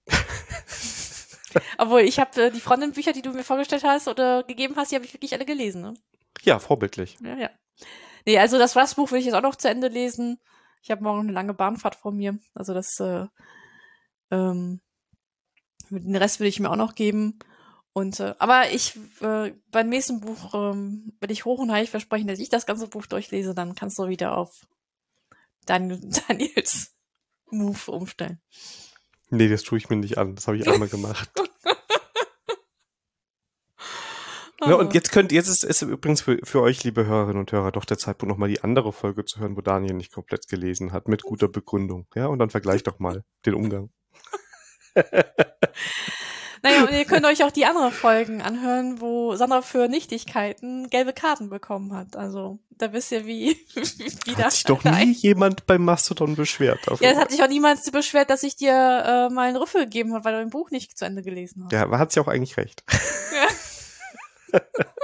Obwohl, ich habe äh, die Frontend-Bücher, die du mir vorgestellt hast oder gegeben hast, die habe ich wirklich alle gelesen, ne? Ja, vorbildlich. Ja, ja. Nee, also das Rust-Buch will ich jetzt auch noch zu Ende lesen. Ich habe morgen eine lange Bahnfahrt vor mir. Also das, äh, ähm, den Rest will ich mir auch noch geben. Und, äh, aber ich, äh, beim nächsten Buch ähm, will ich hoch und heilig versprechen, dass ich das ganze Buch durchlese, dann kannst du wieder auf Dan Daniels Move umstellen. Nee, das tue ich mir nicht an. Das habe ich einmal gemacht. Ne, und jetzt könnt, jetzt ist es übrigens für, für euch, liebe Hörerinnen und Hörer, doch der Zeitpunkt, nochmal die andere Folge zu hören, wo Daniel nicht komplett gelesen hat, mit guter Begründung. Ja, und dann vergleicht doch mal den Umgang. Naja, und ihr könnt euch auch die anderen Folgen anhören, wo Sandra für Nichtigkeiten gelbe Karten bekommen hat. Also, da wisst ihr, wie, wie Hat sich doch nie jemand beim Mastodon beschwert. Dafür. Ja, es hat sich auch niemand beschwert, dass ich dir äh, mal einen Rüffel gegeben habe, weil du ein Buch nicht zu Ende gelesen hast. Ja, aber hat sie auch eigentlich recht. Ja.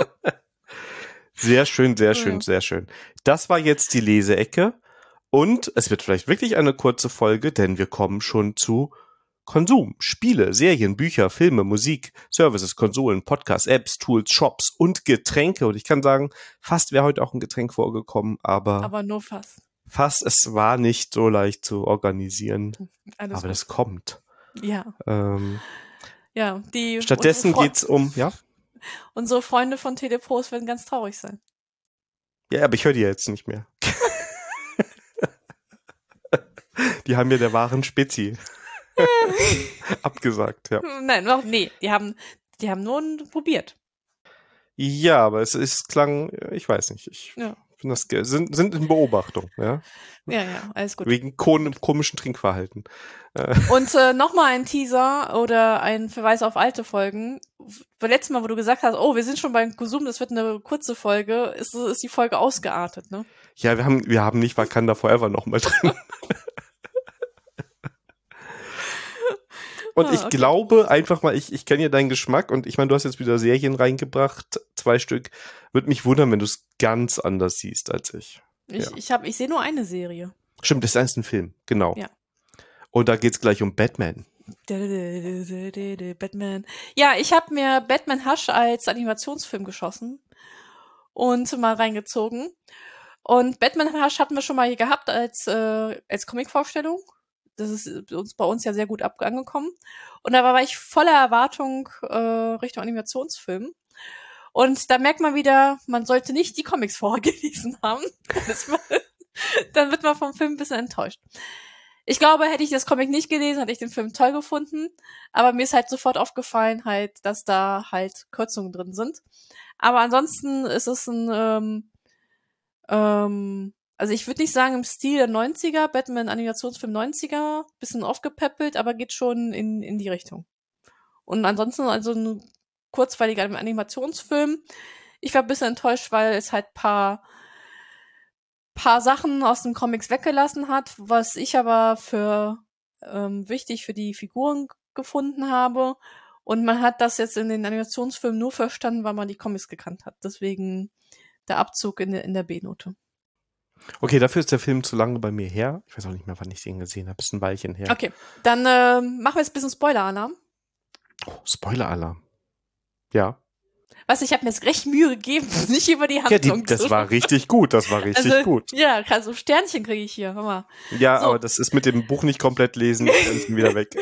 Sehr schön, sehr schön, sehr schön. Das war jetzt die Leseecke. Und es wird vielleicht wirklich eine kurze Folge, denn wir kommen schon zu Konsum, Spiele, Serien, Bücher, Filme, Musik, Services, Konsolen, Podcasts, Apps, Tools, Shops und Getränke. Und ich kann sagen, fast wäre heute auch ein Getränk vorgekommen, aber, aber nur fast. Fast, es war nicht so leicht zu organisieren. Alles aber gut. das kommt. Ja. Ähm, ja, die stattdessen geht's um, ja? Unsere Freunde von Telepros werden ganz traurig sein. Ja, aber ich höre die ja jetzt nicht mehr. Die haben ja der wahren Spezi abgesagt, ja. Nein, noch, nee, die haben, die haben nur probiert. Ja, aber es ist klang, ich weiß nicht, ich ja. finde das, sind, sind in Beobachtung, ja. Ja, ja, alles gut. Wegen komischen Trinkverhalten. Und äh, nochmal ein Teaser oder ein Verweis auf alte Folgen. Beim letzten Mal, wo du gesagt hast, oh, wir sind schon beim Konsum, das wird eine kurze Folge, ist, ist die Folge ausgeartet, ne? Ja, wir haben, wir haben nicht Wakanda Forever nochmal drin. Und ah, ich okay. glaube einfach mal, ich, ich kenne ja deinen Geschmack und ich meine, du hast jetzt wieder Serien reingebracht, zwei Stück. Würde mich wundern, wenn du es ganz anders siehst als ich. Ich, ja. ich, hab, ich sehe nur eine Serie. Stimmt, das ist ein Film, genau. Ja. Und da geht's gleich um Batman. Batman. Ja, ich habe mir Batman Hush als Animationsfilm geschossen und mal reingezogen. Und Batman Hush hatten wir schon mal hier gehabt als, äh, als Comic-Vorstellung. Das ist uns bei uns ja sehr gut ab angekommen. Und da war ich voller Erwartung äh, Richtung Animationsfilm. Und da merkt man wieder, man sollte nicht die Comics vorher gelesen haben. Man, dann wird man vom Film ein bisschen enttäuscht. Ich glaube, hätte ich das Comic nicht gelesen, hätte ich den Film toll gefunden. Aber mir ist halt sofort aufgefallen, halt, dass da halt Kürzungen drin sind. Aber ansonsten ist es ein ähm, ähm, also ich würde nicht sagen im Stil der neunziger, Batman Animationsfilm neunziger, bisschen aufgepäppelt, aber geht schon in in die Richtung. Und ansonsten also ein kurzweiliger Animationsfilm. Ich war ein bisschen enttäuscht, weil es halt paar paar Sachen aus den Comics weggelassen hat, was ich aber für ähm, wichtig für die Figuren gefunden habe. Und man hat das jetzt in den Animationsfilmen nur verstanden, weil man die Comics gekannt hat. Deswegen der Abzug in der, in der B-Note. Okay, dafür ist der Film zu lange bei mir her. Ich weiß auch nicht mehr, wann ich den gesehen habe. Ist ein Weilchen her. Okay, dann äh, machen wir jetzt ein bisschen Spoiler-Alarm. Oh, Spoiler-Alarm. Ja. Was, ich habe mir jetzt recht Mühe gegeben, nicht über die Handlung ja, die, das war richtig gut, das war richtig also, gut. Ja, also Sternchen kriege ich hier, hör mal. Ja, so. aber das ist mit dem Buch nicht komplett lesen, Sternchen wieder weg.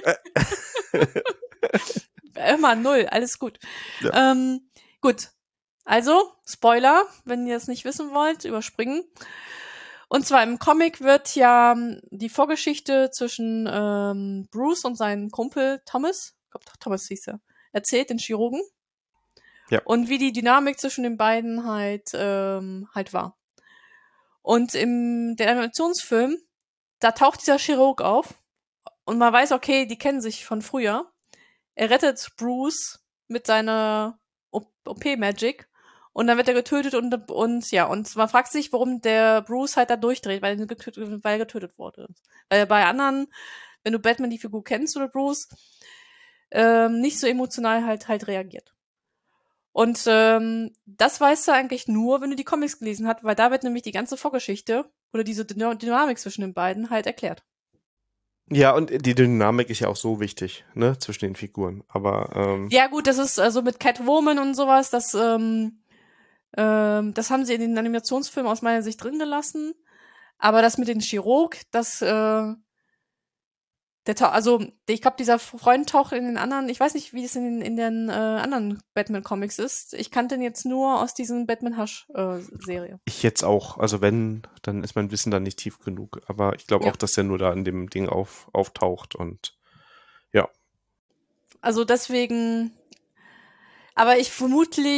Immer null, alles gut. Ja. Ähm, gut, also Spoiler, wenn ihr es nicht wissen wollt, überspringen. Und zwar im Comic wird ja die Vorgeschichte zwischen ähm, Bruce und seinem Kumpel Thomas, ich glaube Thomas hieß er, erzählt, den Chirurgen. Ja. Und wie die Dynamik zwischen den beiden halt ähm, halt war. Und im der Animationsfilm, da taucht dieser Chirurg auf und man weiß, okay, die kennen sich von früher. Er rettet Bruce mit seiner O P-Magic und dann wird er getötet und und ja, und man fragt sich, warum der Bruce halt da durchdreht, weil er getötet, weil er getötet wurde. Weil bei anderen, wenn du Batman die Figur kennst oder Bruce, ähm, nicht so emotional halt halt reagiert. Und ähm, das weißt du eigentlich nur, wenn du die Comics gelesen hast, weil da wird nämlich die ganze Vorgeschichte oder diese Dyn- Dynamik zwischen den beiden halt erklärt. Ja, und die Dynamik ist ja auch so wichtig, ne, zwischen den Figuren. Aber ähm ja gut, das ist also mit Catwoman und sowas, das ähm, ähm, das haben sie in den Animationsfilmen aus meiner Sicht drin gelassen. Aber das mit dem Chirurg, das äh, Der Ta- also, ich glaube, dieser Freund taucht in den anderen, ich weiß nicht, wie es in, in den äh, anderen Batman-Comics ist. Ich kannte ihn jetzt nur aus diesen Batman-Hush-Serie. Äh, ich jetzt auch. Also wenn, dann ist mein Wissen da nicht tief genug. Aber ich glaube ja. auch, dass der nur da in dem Ding auf, auftaucht und ja. Also deswegen, aber ich vermutlich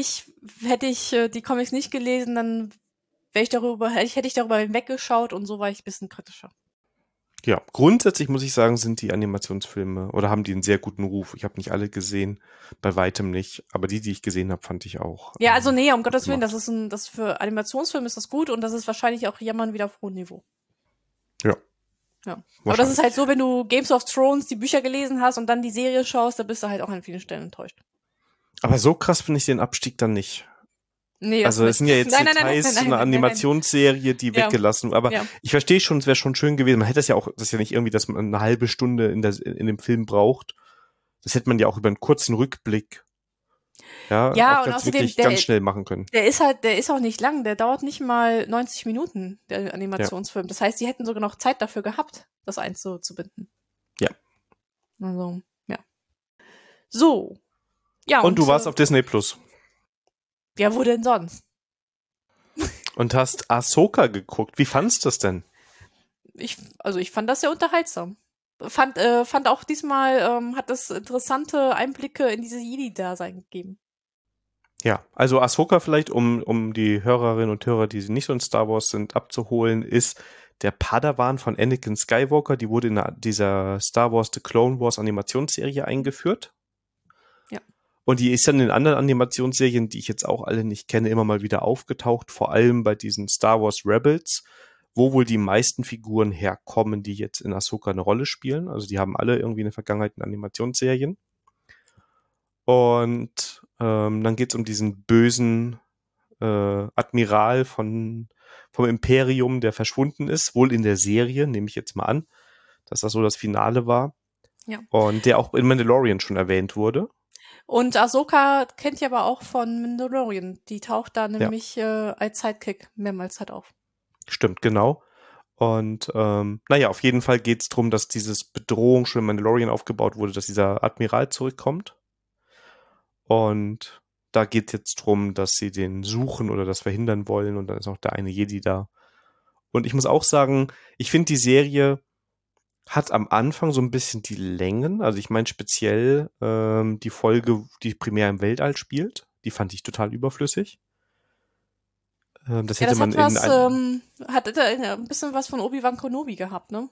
hätte ich äh, die Comics nicht gelesen, dann wäre ich darüber, hätte ich, hätte ich darüber hinweggeschaut und so war ich ein bisschen kritischer. Ja, grundsätzlich muss ich sagen, sind die Animationsfilme oder haben die einen sehr guten Ruf. Ich habe nicht alle gesehen, bei weitem nicht, aber die, die ich gesehen habe, fand ich auch. Ja, also ähm, nee, um gut Gottes Willen, gemacht. das ist ein, das für Animationsfilme ist das gut und das ist wahrscheinlich auch Jammern wieder auf hohem Niveau. Ja. Ja. Aber das Wahrscheinlich. ist halt so, wenn du Games of Thrones die Bücher gelesen hast und dann die Serie schaust, da bist du halt auch an vielen Stellen enttäuscht. Aber so krass finde ich den Abstieg dann nicht. Nee, das Also es nicht. sind ja jetzt Nein, nein, nein, Details nein, zu nein, einer nein, nein, nein. Animationsserie, die Ja. weggelassen, aber Ja. ich verstehe schon, es wäre schon schön gewesen. Man hätte das ja auch, das ist ja nicht irgendwie, dass man eine halbe Stunde in, der, in dem Film braucht. Das hätte man ja auch über einen kurzen Rückblick, ja, Ja, auch und ganz außerdem, wirklich der, ganz schnell machen können. der ist halt, der ist auch nicht lang, der dauert nicht mal neunzig Minuten, der Animationsfilm. Das heißt, die hätten sogar noch Zeit dafür gehabt, das einzubinden. Ja. Also, ja. So. Ja, Und, du warst äh, auf Disney Plus ja, wo denn sonst? und hast Ahsoka geguckt. Wie fandst du das denn? Ich, also ich fand das sehr unterhaltsam. Fand, äh, fand auch diesmal, ähm, hat das interessante Einblicke in diese Jedi-Dasein gegeben. Ja, also Ahsoka vielleicht, um, um die Hörerinnen und Hörer, die nicht so in Star Wars sind, abzuholen, ist der Padawan von Anakin Skywalker. Die wurde in dieser Star Wars The Clone Wars Animationsserie eingeführt. Ja. Und die ist dann in anderen Animationsserien, die ich jetzt auch alle nicht kenne, immer mal wieder aufgetaucht, vor allem bei diesen Star Wars Rebels, wo wohl die meisten Figuren herkommen, die jetzt in Ahsoka eine Rolle spielen. Also die haben alle irgendwie eine Vergangenheit in Animationsserien. Und ähm, dann geht's um diesen bösen äh, Admiral von vom Imperium, der verschwunden ist, wohl in der Serie, nehme ich jetzt mal an, dass das so das Finale war. Ja. Und der auch in Mandalorian schon erwähnt wurde. Und Ahsoka kennt ihr aber auch von Mandalorian. Die taucht da nämlich ja. äh, als Sidekick mehrmals halt auf. Stimmt, genau. Und ähm, naja, auf jeden Fall geht's drum, dass dieses Bedrohung schon in Mandalorian aufgebaut wurde, dass dieser Admiral zurückkommt. Und da geht jetzt drum, dass sie den suchen oder das verhindern wollen. Und dann ist auch der eine Jedi da. Und ich muss auch sagen, ich finde, die Serie hat am Anfang so ein bisschen die Längen. Also ich meine speziell ähm, die Folge, die primär im Weltall spielt. Die fand ich total überflüssig. Ähm, das ja, hätte das man hat in was, ähm, hat ein bisschen was von Obi-Wan Kenobi gehabt, ne?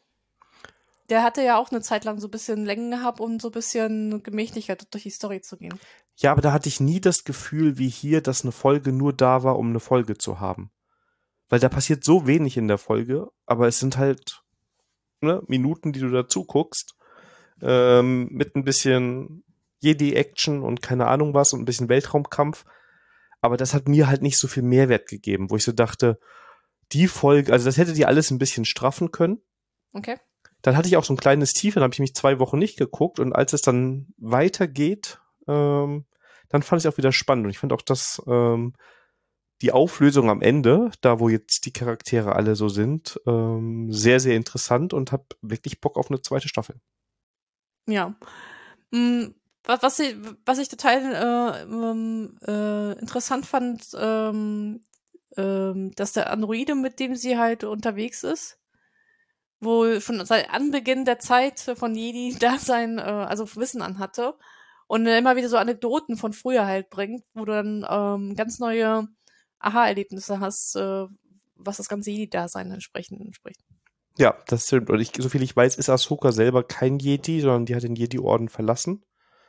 Der hatte ja auch eine Zeit lang so ein bisschen Längen gehabt, um so ein bisschen gemächlicher durch die Story zu gehen. Ja, aber da hatte ich nie das Gefühl wie hier, dass eine Folge nur da war, um eine Folge zu haben. Weil da passiert so wenig in der Folge, aber es sind halt ne, Minuten, die du dazu guckst, ähm, mit ein bisschen Jedi-Action und keine Ahnung was und ein bisschen Weltraumkampf. Aber das hat mir halt nicht so viel Mehrwert gegeben, wo ich so dachte, die Folge, also das hätte die alles ein bisschen straffen können. Okay. Dann hatte ich auch so ein kleines Tief, dann habe ich mich zwei Wochen nicht geguckt und als es dann weitergeht, ähm, dann fand ich es auch wieder spannend und ich fand auch, dass ähm, die Auflösung am Ende, da wo jetzt die Charaktere alle so sind, ähm, sehr, sehr interessant und habe wirklich Bock auf eine zweite Staffel. Ja. Mhm. Was, was, ich, was ich total äh, ähm, äh, interessant fand, ähm, ähm, dass der Androide, mit dem sie halt unterwegs ist, wohl schon seit Anbeginn der Zeit von Jedi da sein, äh, also Wissen anhatte und äh, immer wieder so Anekdoten von früher halt bringt, wo du dann ähm, ganz neue Aha-Erlebnisse hast, äh, was das ganze Jedi-Dasein entsprechend entspricht. Ja, das stimmt. Und ich, soviel ich weiß, ist Ahsoka selber kein Jedi, sondern die hat den Jedi-Orden verlassen.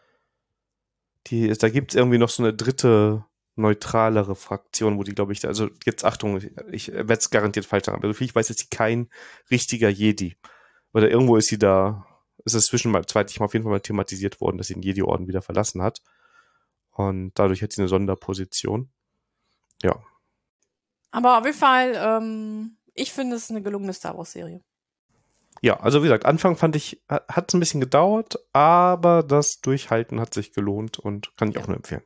Die, da gibt's irgendwie noch so eine dritte, neutralere Fraktion, wo die, glaube ich, also jetzt Achtung, ich werde es garantiert falsch sagen, aber soviel ich weiß, ist sie kein richtiger Jedi. Oder irgendwo ist sie da, ist es zwischenzeitlich mal auf jeden Fall mal thematisiert worden, dass sie den Jedi-Orden wieder verlassen hat. Und dadurch hat sie eine Sonderposition. Ja. Aber auf jeden Fall, ähm, ich finde es eine gelungene Star Wars-Serie. Ja, also wie gesagt, Anfang fand ich, hat es ein bisschen gedauert, aber das Durchhalten hat sich gelohnt und kann ich Ja. auch nur empfehlen.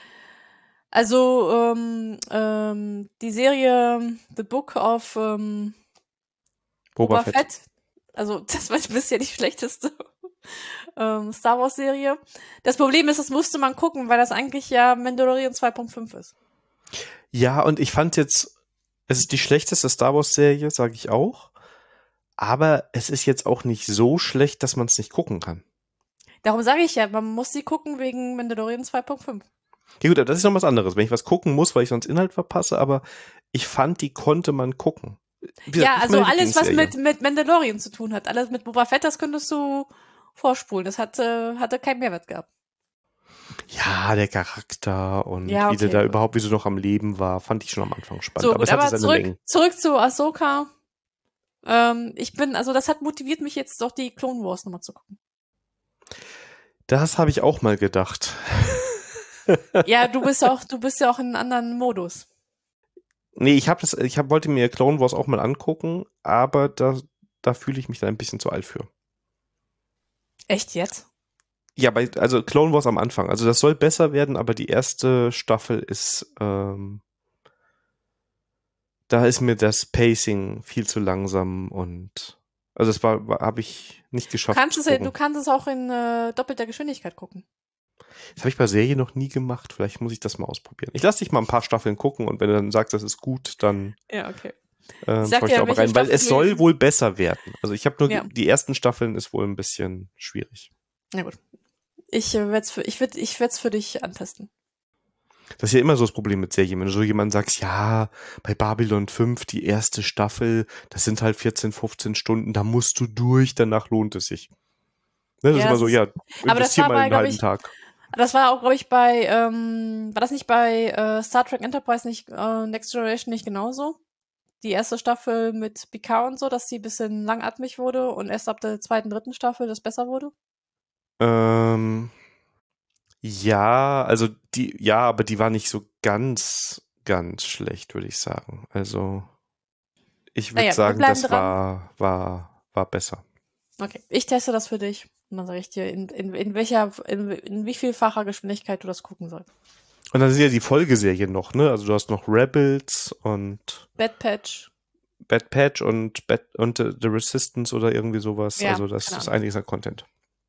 Also, ähm, ähm, die Serie The Book of ähm, Boba, Boba Fett. Fett, also das war bisher die schlechteste ähm, Star Wars-Serie. Das Problem ist, das musste man gucken, weil das eigentlich ja Mandalorian zwei Punkt fünf ist. Ja, und ich fand jetzt, es ist die schlechteste Star Wars-Serie, sage ich auch. Aber es ist jetzt auch nicht so schlecht, dass man es nicht gucken kann. Darum sage ich ja, man muss sie gucken wegen Mandalorian zwei Punkt fünf. Ja gut, das ist noch was anderes, wenn ich was gucken muss, weil ich sonst Inhalt verpasse, aber ich fand, die konnte man gucken. Wie gesagt, Ja, nicht also meine alles, was Lieblingsserie. mit, mit Mandalorian zu tun hat, alles mit Boba Fett, das könntest du vorspulen. Das hatte, hatte keinen Mehrwert gehabt. Ja, der Charakter und Ja, wie der okay, da gut. überhaupt, wie sie noch am Leben war, fand ich schon am Anfang spannend. So, aber gut, es hatte aber seine zurück, Längen. zurück zu Ahsoka. Ähm, ich bin, also das hat motiviert mich jetzt doch die Clone Wars nochmal zu gucken. Das habe ich auch mal gedacht. Ja, du bist ja auch, du bist ja auch in einem anderen Modus. Nee, ich habe das, ich hab, wollte mir Clone Wars auch mal angucken, aber da, da fühle ich mich dann ein bisschen zu alt für. Echt jetzt? Ja, bei, also Clone Wars am Anfang. Also das soll besser werden, aber die erste Staffel ist, ähm, da ist mir das Pacing viel zu langsam und also das war, war habe ich nicht Du geschafft kannst zu es, ja- du gucken. kannst es auch in äh, doppelter Geschwindigkeit gucken. Das habe ich bei Serien noch nie gemacht. Vielleicht muss ich das mal ausprobieren. Ich lasse dich mal ein paar Staffeln gucken und wenn du dann sagst, das ist gut, dann Ja, okay. Ich ähm, sag schaue ich da dir, auch mal welche rein, weil Staffel es du soll jetzt- wohl besser werden. Also ich habe nur Ja. ge- die ersten Staffeln ist wohl ein bisschen schwierig. Na gut. Ich äh, werde es für, ich werd, ich werd's für dich antesten. Das ist ja immer so das Problem mit Serien. Wenn du so jemand sagst, ja, bei Babylon fünf, die erste Staffel, das sind halt vierzehn, fünfzehn Stunden, da musst du durch, danach lohnt es sich. Ne, das Ja, ist immer das so, ist- ja, aber das investier war mal bei, einen glaub halben ich, Tag. Das war auch, glaube ich, bei, ähm, war das nicht bei äh, Star Trek Enterprise nicht, äh, Next Generation nicht genauso? Die erste Staffel mit Picard und so, dass sie ein bisschen langatmig wurde und erst ab der zweiten, dritten Staffel das besser wurde? Ähm, ja, also die, ja, aber die war nicht so ganz, ganz schlecht, würde ich sagen. Also ich würde Naja, wir sagen, bleiben das dran. war, war, war besser. Okay, ich teste das für dich und dann sage ich dir, in, in, in welcher, in, in wie vielfacher Geschwindigkeit du das gucken sollst. Und dann sind ja die Folgeserien noch, ne? Also du hast noch Rebels und Bad Patch. Bad Patch und Bad und The The Resistance oder irgendwie sowas. Ja, Also das keine ist Ahnung. einiges an Content.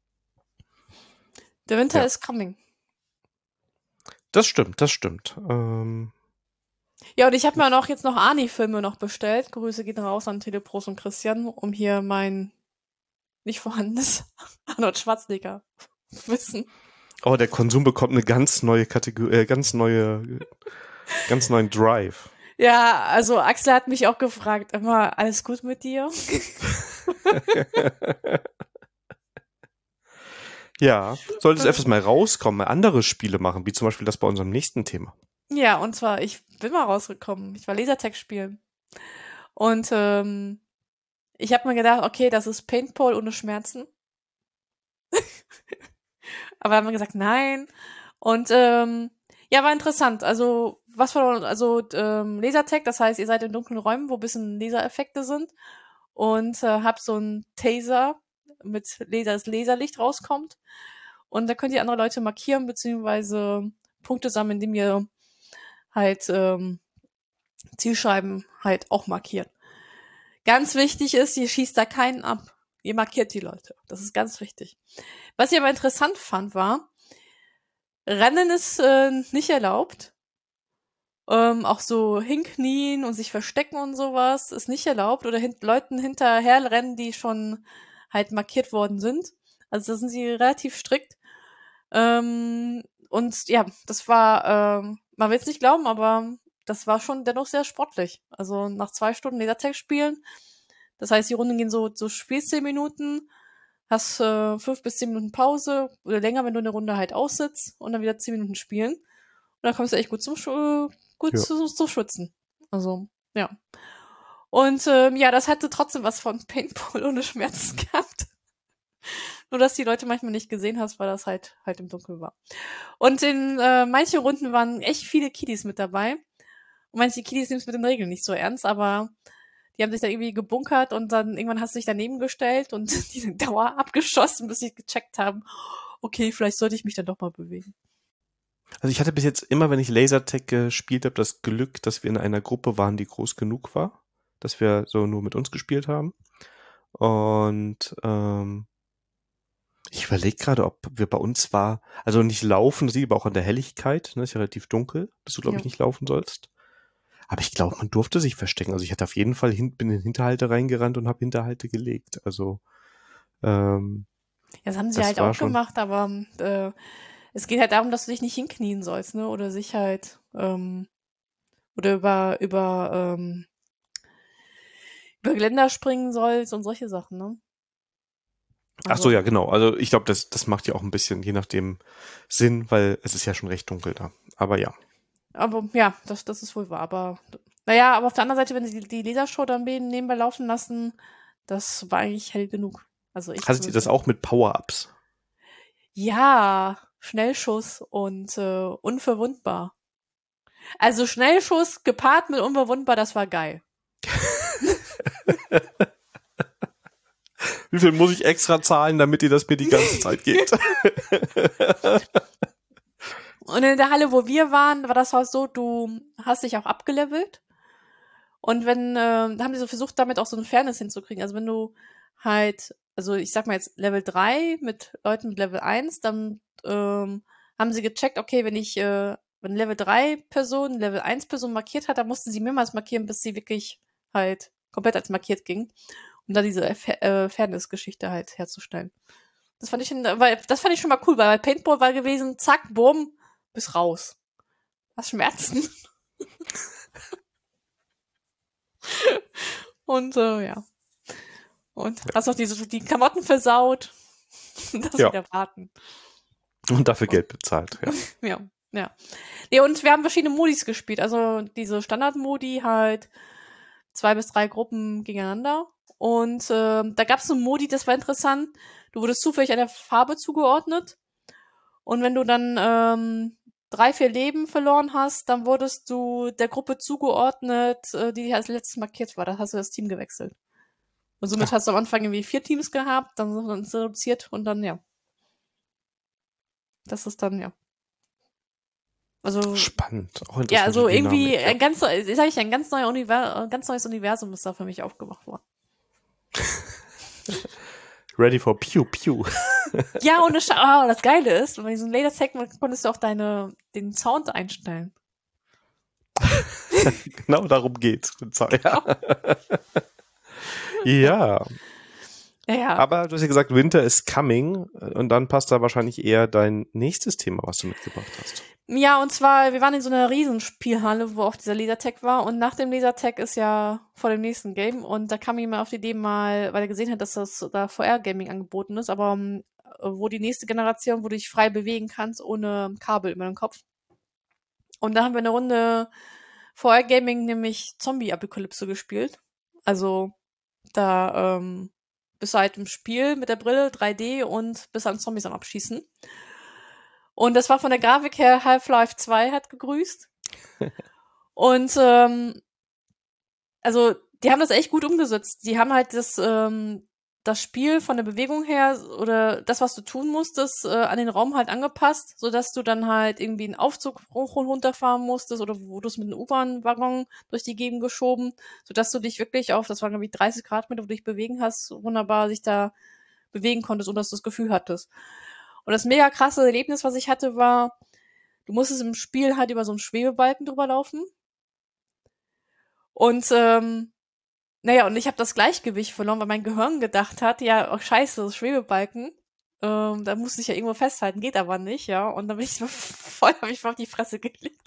The Winter Ja. is coming. Das stimmt, das stimmt. Ähm, Ja, und ich habe mir noch jetzt noch Ani-Filme noch bestellt. Grüße gehen raus an Telepros und Christian, um hier mein nicht vorhandenes Arnold Schwarzenegger Wissen. oh, der Konsum bekommt eine ganz neue Kategorie, äh, ganz neue, ganz neuen Drive. Ja, also Axel hat mich auch gefragt, immer, alles gut mit dir? Ja, sollte es öfters mal rauskommen, mal andere Spiele machen, wie zum Beispiel das bei unserem nächsten Thema. Ja, und zwar, ich bin mal rausgekommen. Ich war Lasertag spielen. Und ähm, ich habe mir gedacht, okay, das ist Paintball ohne Schmerzen. Aber haben wir gesagt, nein. Und ähm, ja, war interessant. Also, was von, also ähm, Lasertag, das heißt, ihr seid in dunklen Räumen, wo ein bisschen Lasereffekte sind. Und äh, habt so einen Taser mit Laser, das Laserlicht rauskommt. Und da könnt ihr andere Leute markieren, beziehungsweise Punkte sammeln, indem ihr halt ähm, Zielscheiben halt auch markiert. Ganz wichtig ist, ihr schießt da keinen ab. Ihr markiert die Leute. Das ist ganz wichtig. Was ich aber interessant fand, war, Rennen ist äh, nicht erlaubt. Ähm, auch so hinknien und sich verstecken und sowas ist nicht erlaubt. Oder hin Leuten hinterher rennen, die schon halt markiert worden sind. Also da sind sie relativ strikt. Ähm, und ja, das war, ähm, man will es nicht glauben, aber das war schon dennoch sehr sportlich. Also nach zwei Stunden Lasertag spielen, das heißt, die Runden gehen so, so spielst zehn Minuten, hast äh, fünf bis zehn Minuten Pause oder länger, wenn du eine Runde halt aussitzt und dann wieder zehn Minuten spielen. Und dann kommst du echt gut zum, Sch- gut Ja. zu, zu schwitzen. Also, ja. Und ähm, ja, das hatte trotzdem was von Paintball ohne Schmerzen gehabt. Nur, dass die Leute manchmal nicht gesehen hast, weil das halt halt im Dunkeln war. Und in äh, manchen Runden waren echt viele Kiddies mit dabei. Und manche Kiddies nehmen es mit den Regeln nicht so ernst, aber die haben sich da irgendwie gebunkert und dann irgendwann hast du dich daneben gestellt und die sind Dauer abgeschossen, bis sie gecheckt haben, okay, vielleicht sollte ich mich dann doch mal bewegen. Also ich hatte bis jetzt immer, wenn ich Lasertag gespielt habe, das Glück, dass wir in einer Gruppe waren, die groß genug war, dass wir so nur mit uns gespielt haben. Und ähm, ich überlege gerade, ob wir bei uns war, also nicht laufen, das liegt aber auch an der Helligkeit, ne, ist ja relativ dunkel, dass du, glaube Ja. ich, nicht laufen sollst. Aber ich glaube, man durfte sich verstecken. Also ich hatte auf jeden Fall hin, bin in Hinterhalte reingerannt und habe Hinterhalte gelegt. Also ähm, Ja, das haben sie das halt war auch schon. gemacht, aber äh, Es geht halt darum, dass du dich nicht hinknien sollst, ne? Oder sich halt, ähm, oder über, über, ähm, über Geländer springen sollst und solche Sachen, ne? Ach so, Also, ja, genau. Also ich glaube, das, das macht ja auch ein bisschen, je nachdem, Sinn, weil es ist ja schon recht dunkel da. Aber ja. aber ja, das, das ist wohl wahr. Aber naja, aber auf der anderen Seite, wenn sie die, die Lasershow dann neben- nebenbei laufen lassen, das war eigentlich hell genug. Also ich Hattet ihr zumindest. das auch mit Power-Ups? Ja, Schnellschuss und äh, unverwundbar. Also Schnellschuss gepaart mit unverwundbar, das war geil. Wie viel muss ich extra zahlen, damit ihr das mir die ganze Zeit gebt? Und in der Halle, wo wir waren, war das halt so, du hast dich auch abgelevelt. Und wenn, äh, da haben die so versucht, damit auch so eine Fairness hinzukriegen. Also wenn du halt, also ich sag mal jetzt Level drei mit Leuten mit Level eins, dann ähm, haben sie gecheckt, okay, wenn ich, äh, wenn Level drei Person Level eins Person markiert hat, dann mussten sie mehrmals markieren, bis sie wirklich halt komplett als markiert ging, um da diese äh, Fairness-Geschichte halt herzustellen. Das fand ich, in, weil, das fand ich schon mal cool, weil bei Paintball war gewesen, zack, bumm, bis raus. Was Schmerzen. Und äh, ja. Und hast noch die, die Klamotten versaut. Das Ja. wieder warten. Und dafür Geld bezahlt, ja. Ja, ja. Nee, und wir haben verschiedene Modis gespielt. Also diese Standard-Modi halt zwei bis drei Gruppen gegeneinander. Und ähm, da gab es so einen Modi, das war interessant. Du wurdest zufällig einer Farbe zugeordnet. Und wenn du dann ähm, drei, vier Leben verloren hast, dann wurdest du der Gruppe zugeordnet, äh, die als letztes markiert war. Da hast du das Team gewechselt. Und somit Ach. hast du am Anfang irgendwie vier Teams gehabt, dann sind dann reduziert und dann, ja. Das ist dann, ja. Also, Spannend. Auch ja, interessante also irgendwie Dynamik, ja. ein ganz, sag ich, ein ganz, neuer Univers ein ganz neues Universum ist da für mich aufgemacht worden. Ready for Pew Pew. Ja, und das, oh, das Geile ist, wenn man diesen Lasertag, konntest du auch deine, den Sound einstellen. Genau darum geht's. Ja. Ja. Ja, ja. Aber du hast ja gesagt, Winter is coming und dann passt da wahrscheinlich eher dein nächstes Thema, was du mitgebracht hast. Ja, und zwar, wir waren in so einer Riesenspielhalle, wo auch dieser Lasertag war und nach dem Lasertag ist ja vor dem nächsten Game und da kam jemand auf die Idee mal, weil er gesehen hat, dass das da V R-Gaming angeboten ist, aber um, wo die nächste Generation, wo du dich frei bewegen kannst, ohne Kabel über den Kopf. Und da haben wir eine Runde V R-Gaming, nämlich Zombie-Apokalypse gespielt. Also da ähm, bist du halt im Spiel mit der Brille, drei D und bist an Zombies am Abschießen. Und das war von der Grafik her, Half-Life zwei hat gegrüßt. Und ähm, also die haben das echt gut umgesetzt. Die haben halt das ähm, das Spiel von der Bewegung her oder das, was du tun musstest, äh, an den Raum halt angepasst, sodass du dann halt irgendwie einen Aufzug hoch und runterfahren musstest oder wo du es mit einem U-Bahn-Waggon durch die Gegend geschoben, sodass du dich wirklich auf, das waren irgendwie dreißig Grad, wo du dich bewegen hast, wunderbar sich da bewegen konntest und dass du das Gefühl hattest. Und das mega krasse Erlebnis, was ich hatte, war, du musstest im Spiel halt über so einen Schwebebalken drüber laufen. Und ähm, naja, und ich habe das Gleichgewicht verloren, weil mein Gehirn gedacht hat, ja, oh scheiße, das Schwebebalken, ähm, da musste ich ja irgendwo festhalten, geht aber nicht, ja. Und dann bin ich so voll, habe ich voll auf die Fresse gelegt.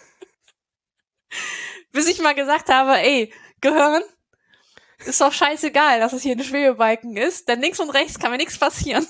Bis ich mal gesagt habe, ey, Gehirn, ist doch scheißegal, dass es hier ein Schwebebalken ist, denn links und rechts kann mir nichts passieren.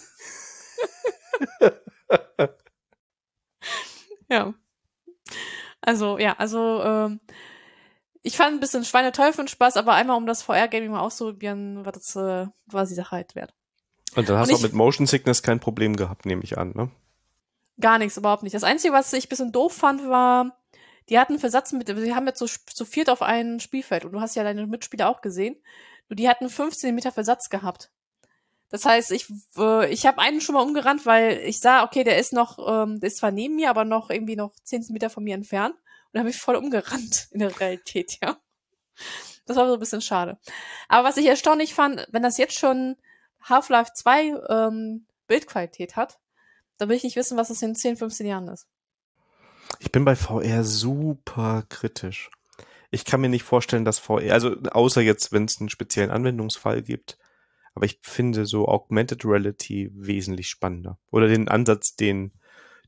Ja. Also, ja, also, ähm, ich fand ein bisschen Schweineteufel-Spaß, aber einmal, um das V R-Gaming mal auszuprobieren, war das, äh, war die Sache halt wert. Und dann hast Und du auch ich- mit Motion Sickness kein Problem gehabt, nehme ich an, ne? Gar nichts, überhaupt nicht. Das Einzige, was ich ein bisschen doof fand, war, die hatten Versatz mit, die haben jetzt so zu viert auf ein Spielfeld und du hast ja deine Mitspieler auch gesehen. Nur die hatten fünfzehn Meter Versatz gehabt. Das heißt, ich, äh, ich habe einen schon mal umgerannt, weil ich sah, okay, der ist noch, ähm, der ist zwar neben mir, aber noch irgendwie noch zehn Meter von mir entfernt. Und da habe ich voll umgerannt in der Realität, ja. Das war so ein bisschen schade. Aber was ich erstaunlich fand, wenn das jetzt schon Half-Life zwei ähm, Bildqualität hat, dann will ich nicht wissen, was das in zehn, fünfzehn Jahren ist. Ich bin bei V R super kritisch. Ich kann mir nicht vorstellen, dass V R, also außer jetzt, wenn es einen speziellen Anwendungsfall gibt, aber ich finde so Augmented Reality wesentlich spannender. Oder den Ansatz, den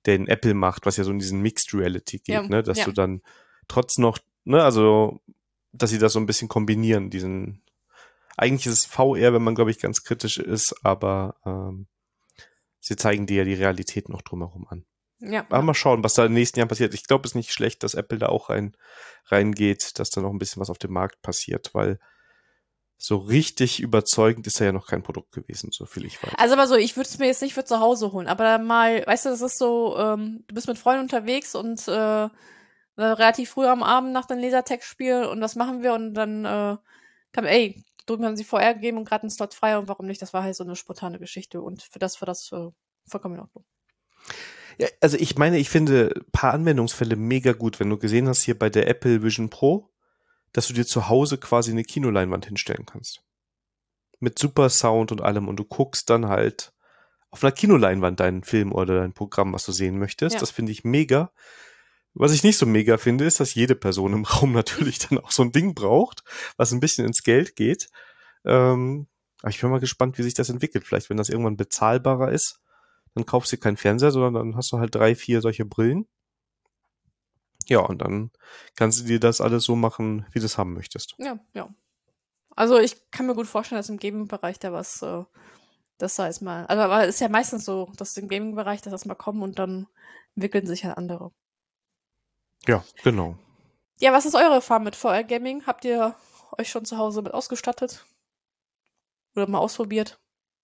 den Apple macht, was ja so in diesen Mixed Reality geht, Ja, ne, dass ja. du dann trotz noch, ne, also, dass sie das so ein bisschen kombinieren, diesen, eigentlich ist es V R, wenn man, glaube ich, ganz kritisch ist, aber ähm, sie zeigen dir ja die Realität noch drumherum an. Ja, Aber ja. mal schauen, was da in den nächsten Jahren passiert. Ich glaube, es ist nicht schlecht, dass Apple da auch rein reingeht, dass da noch ein bisschen was auf dem Markt passiert, weil so richtig überzeugend ist er ja noch kein Produkt gewesen, so viel ich weiß. Also aber so, ich würde es mir jetzt nicht für zu Hause holen, aber mal, weißt du, das ist so, ähm, du bist mit Freunden unterwegs und äh, relativ früh am Abend nach dem Lasertag-Spiel und was machen wir und dann äh, kam, ey, drüben haben sie V R gegeben und gerade einen Slot frei und warum nicht? Das war halt so eine spontane Geschichte und für das war das äh, vollkommen in Ordnung. Ja, also ich meine, ich finde ein paar Anwendungsfälle mega gut, wenn du gesehen hast hier bei der Apple Vision Pro, dass du dir zu Hause quasi eine Kinoleinwand hinstellen kannst. Mit super Sound und allem und du guckst dann halt auf einer Kinoleinwand deinen Film oder dein Programm, was du sehen möchtest. Ja. Das finde ich mega. Was ich nicht so mega finde, ist, dass jede Person im Raum natürlich dann auch so ein Ding braucht, was ein bisschen ins Geld geht. Ähm, aber ich bin mal gespannt, wie sich das entwickelt. Vielleicht, wenn das irgendwann bezahlbarer ist, dann kaufst du keinen Fernseher, sondern dann hast du halt drei, vier solche Brillen. Ja, und dann kannst du dir das alles so machen, wie du es haben möchtest. Ja, ja. Also ich kann mir gut vorstellen, dass im Gaming-Bereich da was, äh, das da erstmal, also aber es ist ja meistens so, dass im Gaming-Bereich das erstmal kommen und dann entwickeln sich halt andere. Ja, genau. Ja, was ist eure Erfahrung mit V R-Gaming? Habt ihr euch schon zu Hause mit ausgestattet? Oder mal ausprobiert?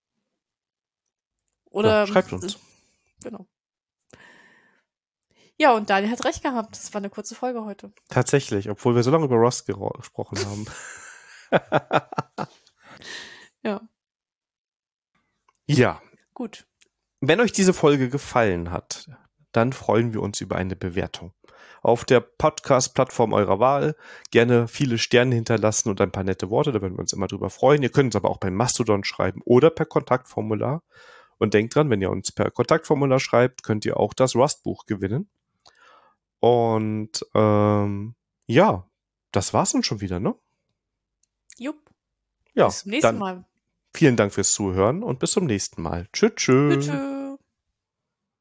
Oder Ja, schreibt uns. Genau. Ja, und Daniel hat recht gehabt. Das war eine kurze Folge heute. Tatsächlich, obwohl wir so lange über Rust gero- gesprochen haben. Ja, Ja, gut. wenn euch diese Folge gefallen hat, dann freuen wir uns über eine Bewertung. Auf der Podcast-Plattform eurer Wahl gerne viele Sterne hinterlassen und ein paar nette Worte, da würden wir uns immer drüber freuen. Ihr könnt uns aber auch bei Mastodon schreiben oder per Kontaktformular. Und denkt dran, wenn ihr uns per Kontaktformular schreibt, könnt ihr auch das Rust-Buch gewinnen. Und ähm, ja, das war's dann schon wieder, ne? Jupp. Ja, Bis zum nächsten dann Mal. vielen Dank fürs Zuhören und bis zum nächsten Mal. Tschüss, tschüss. Tschüss.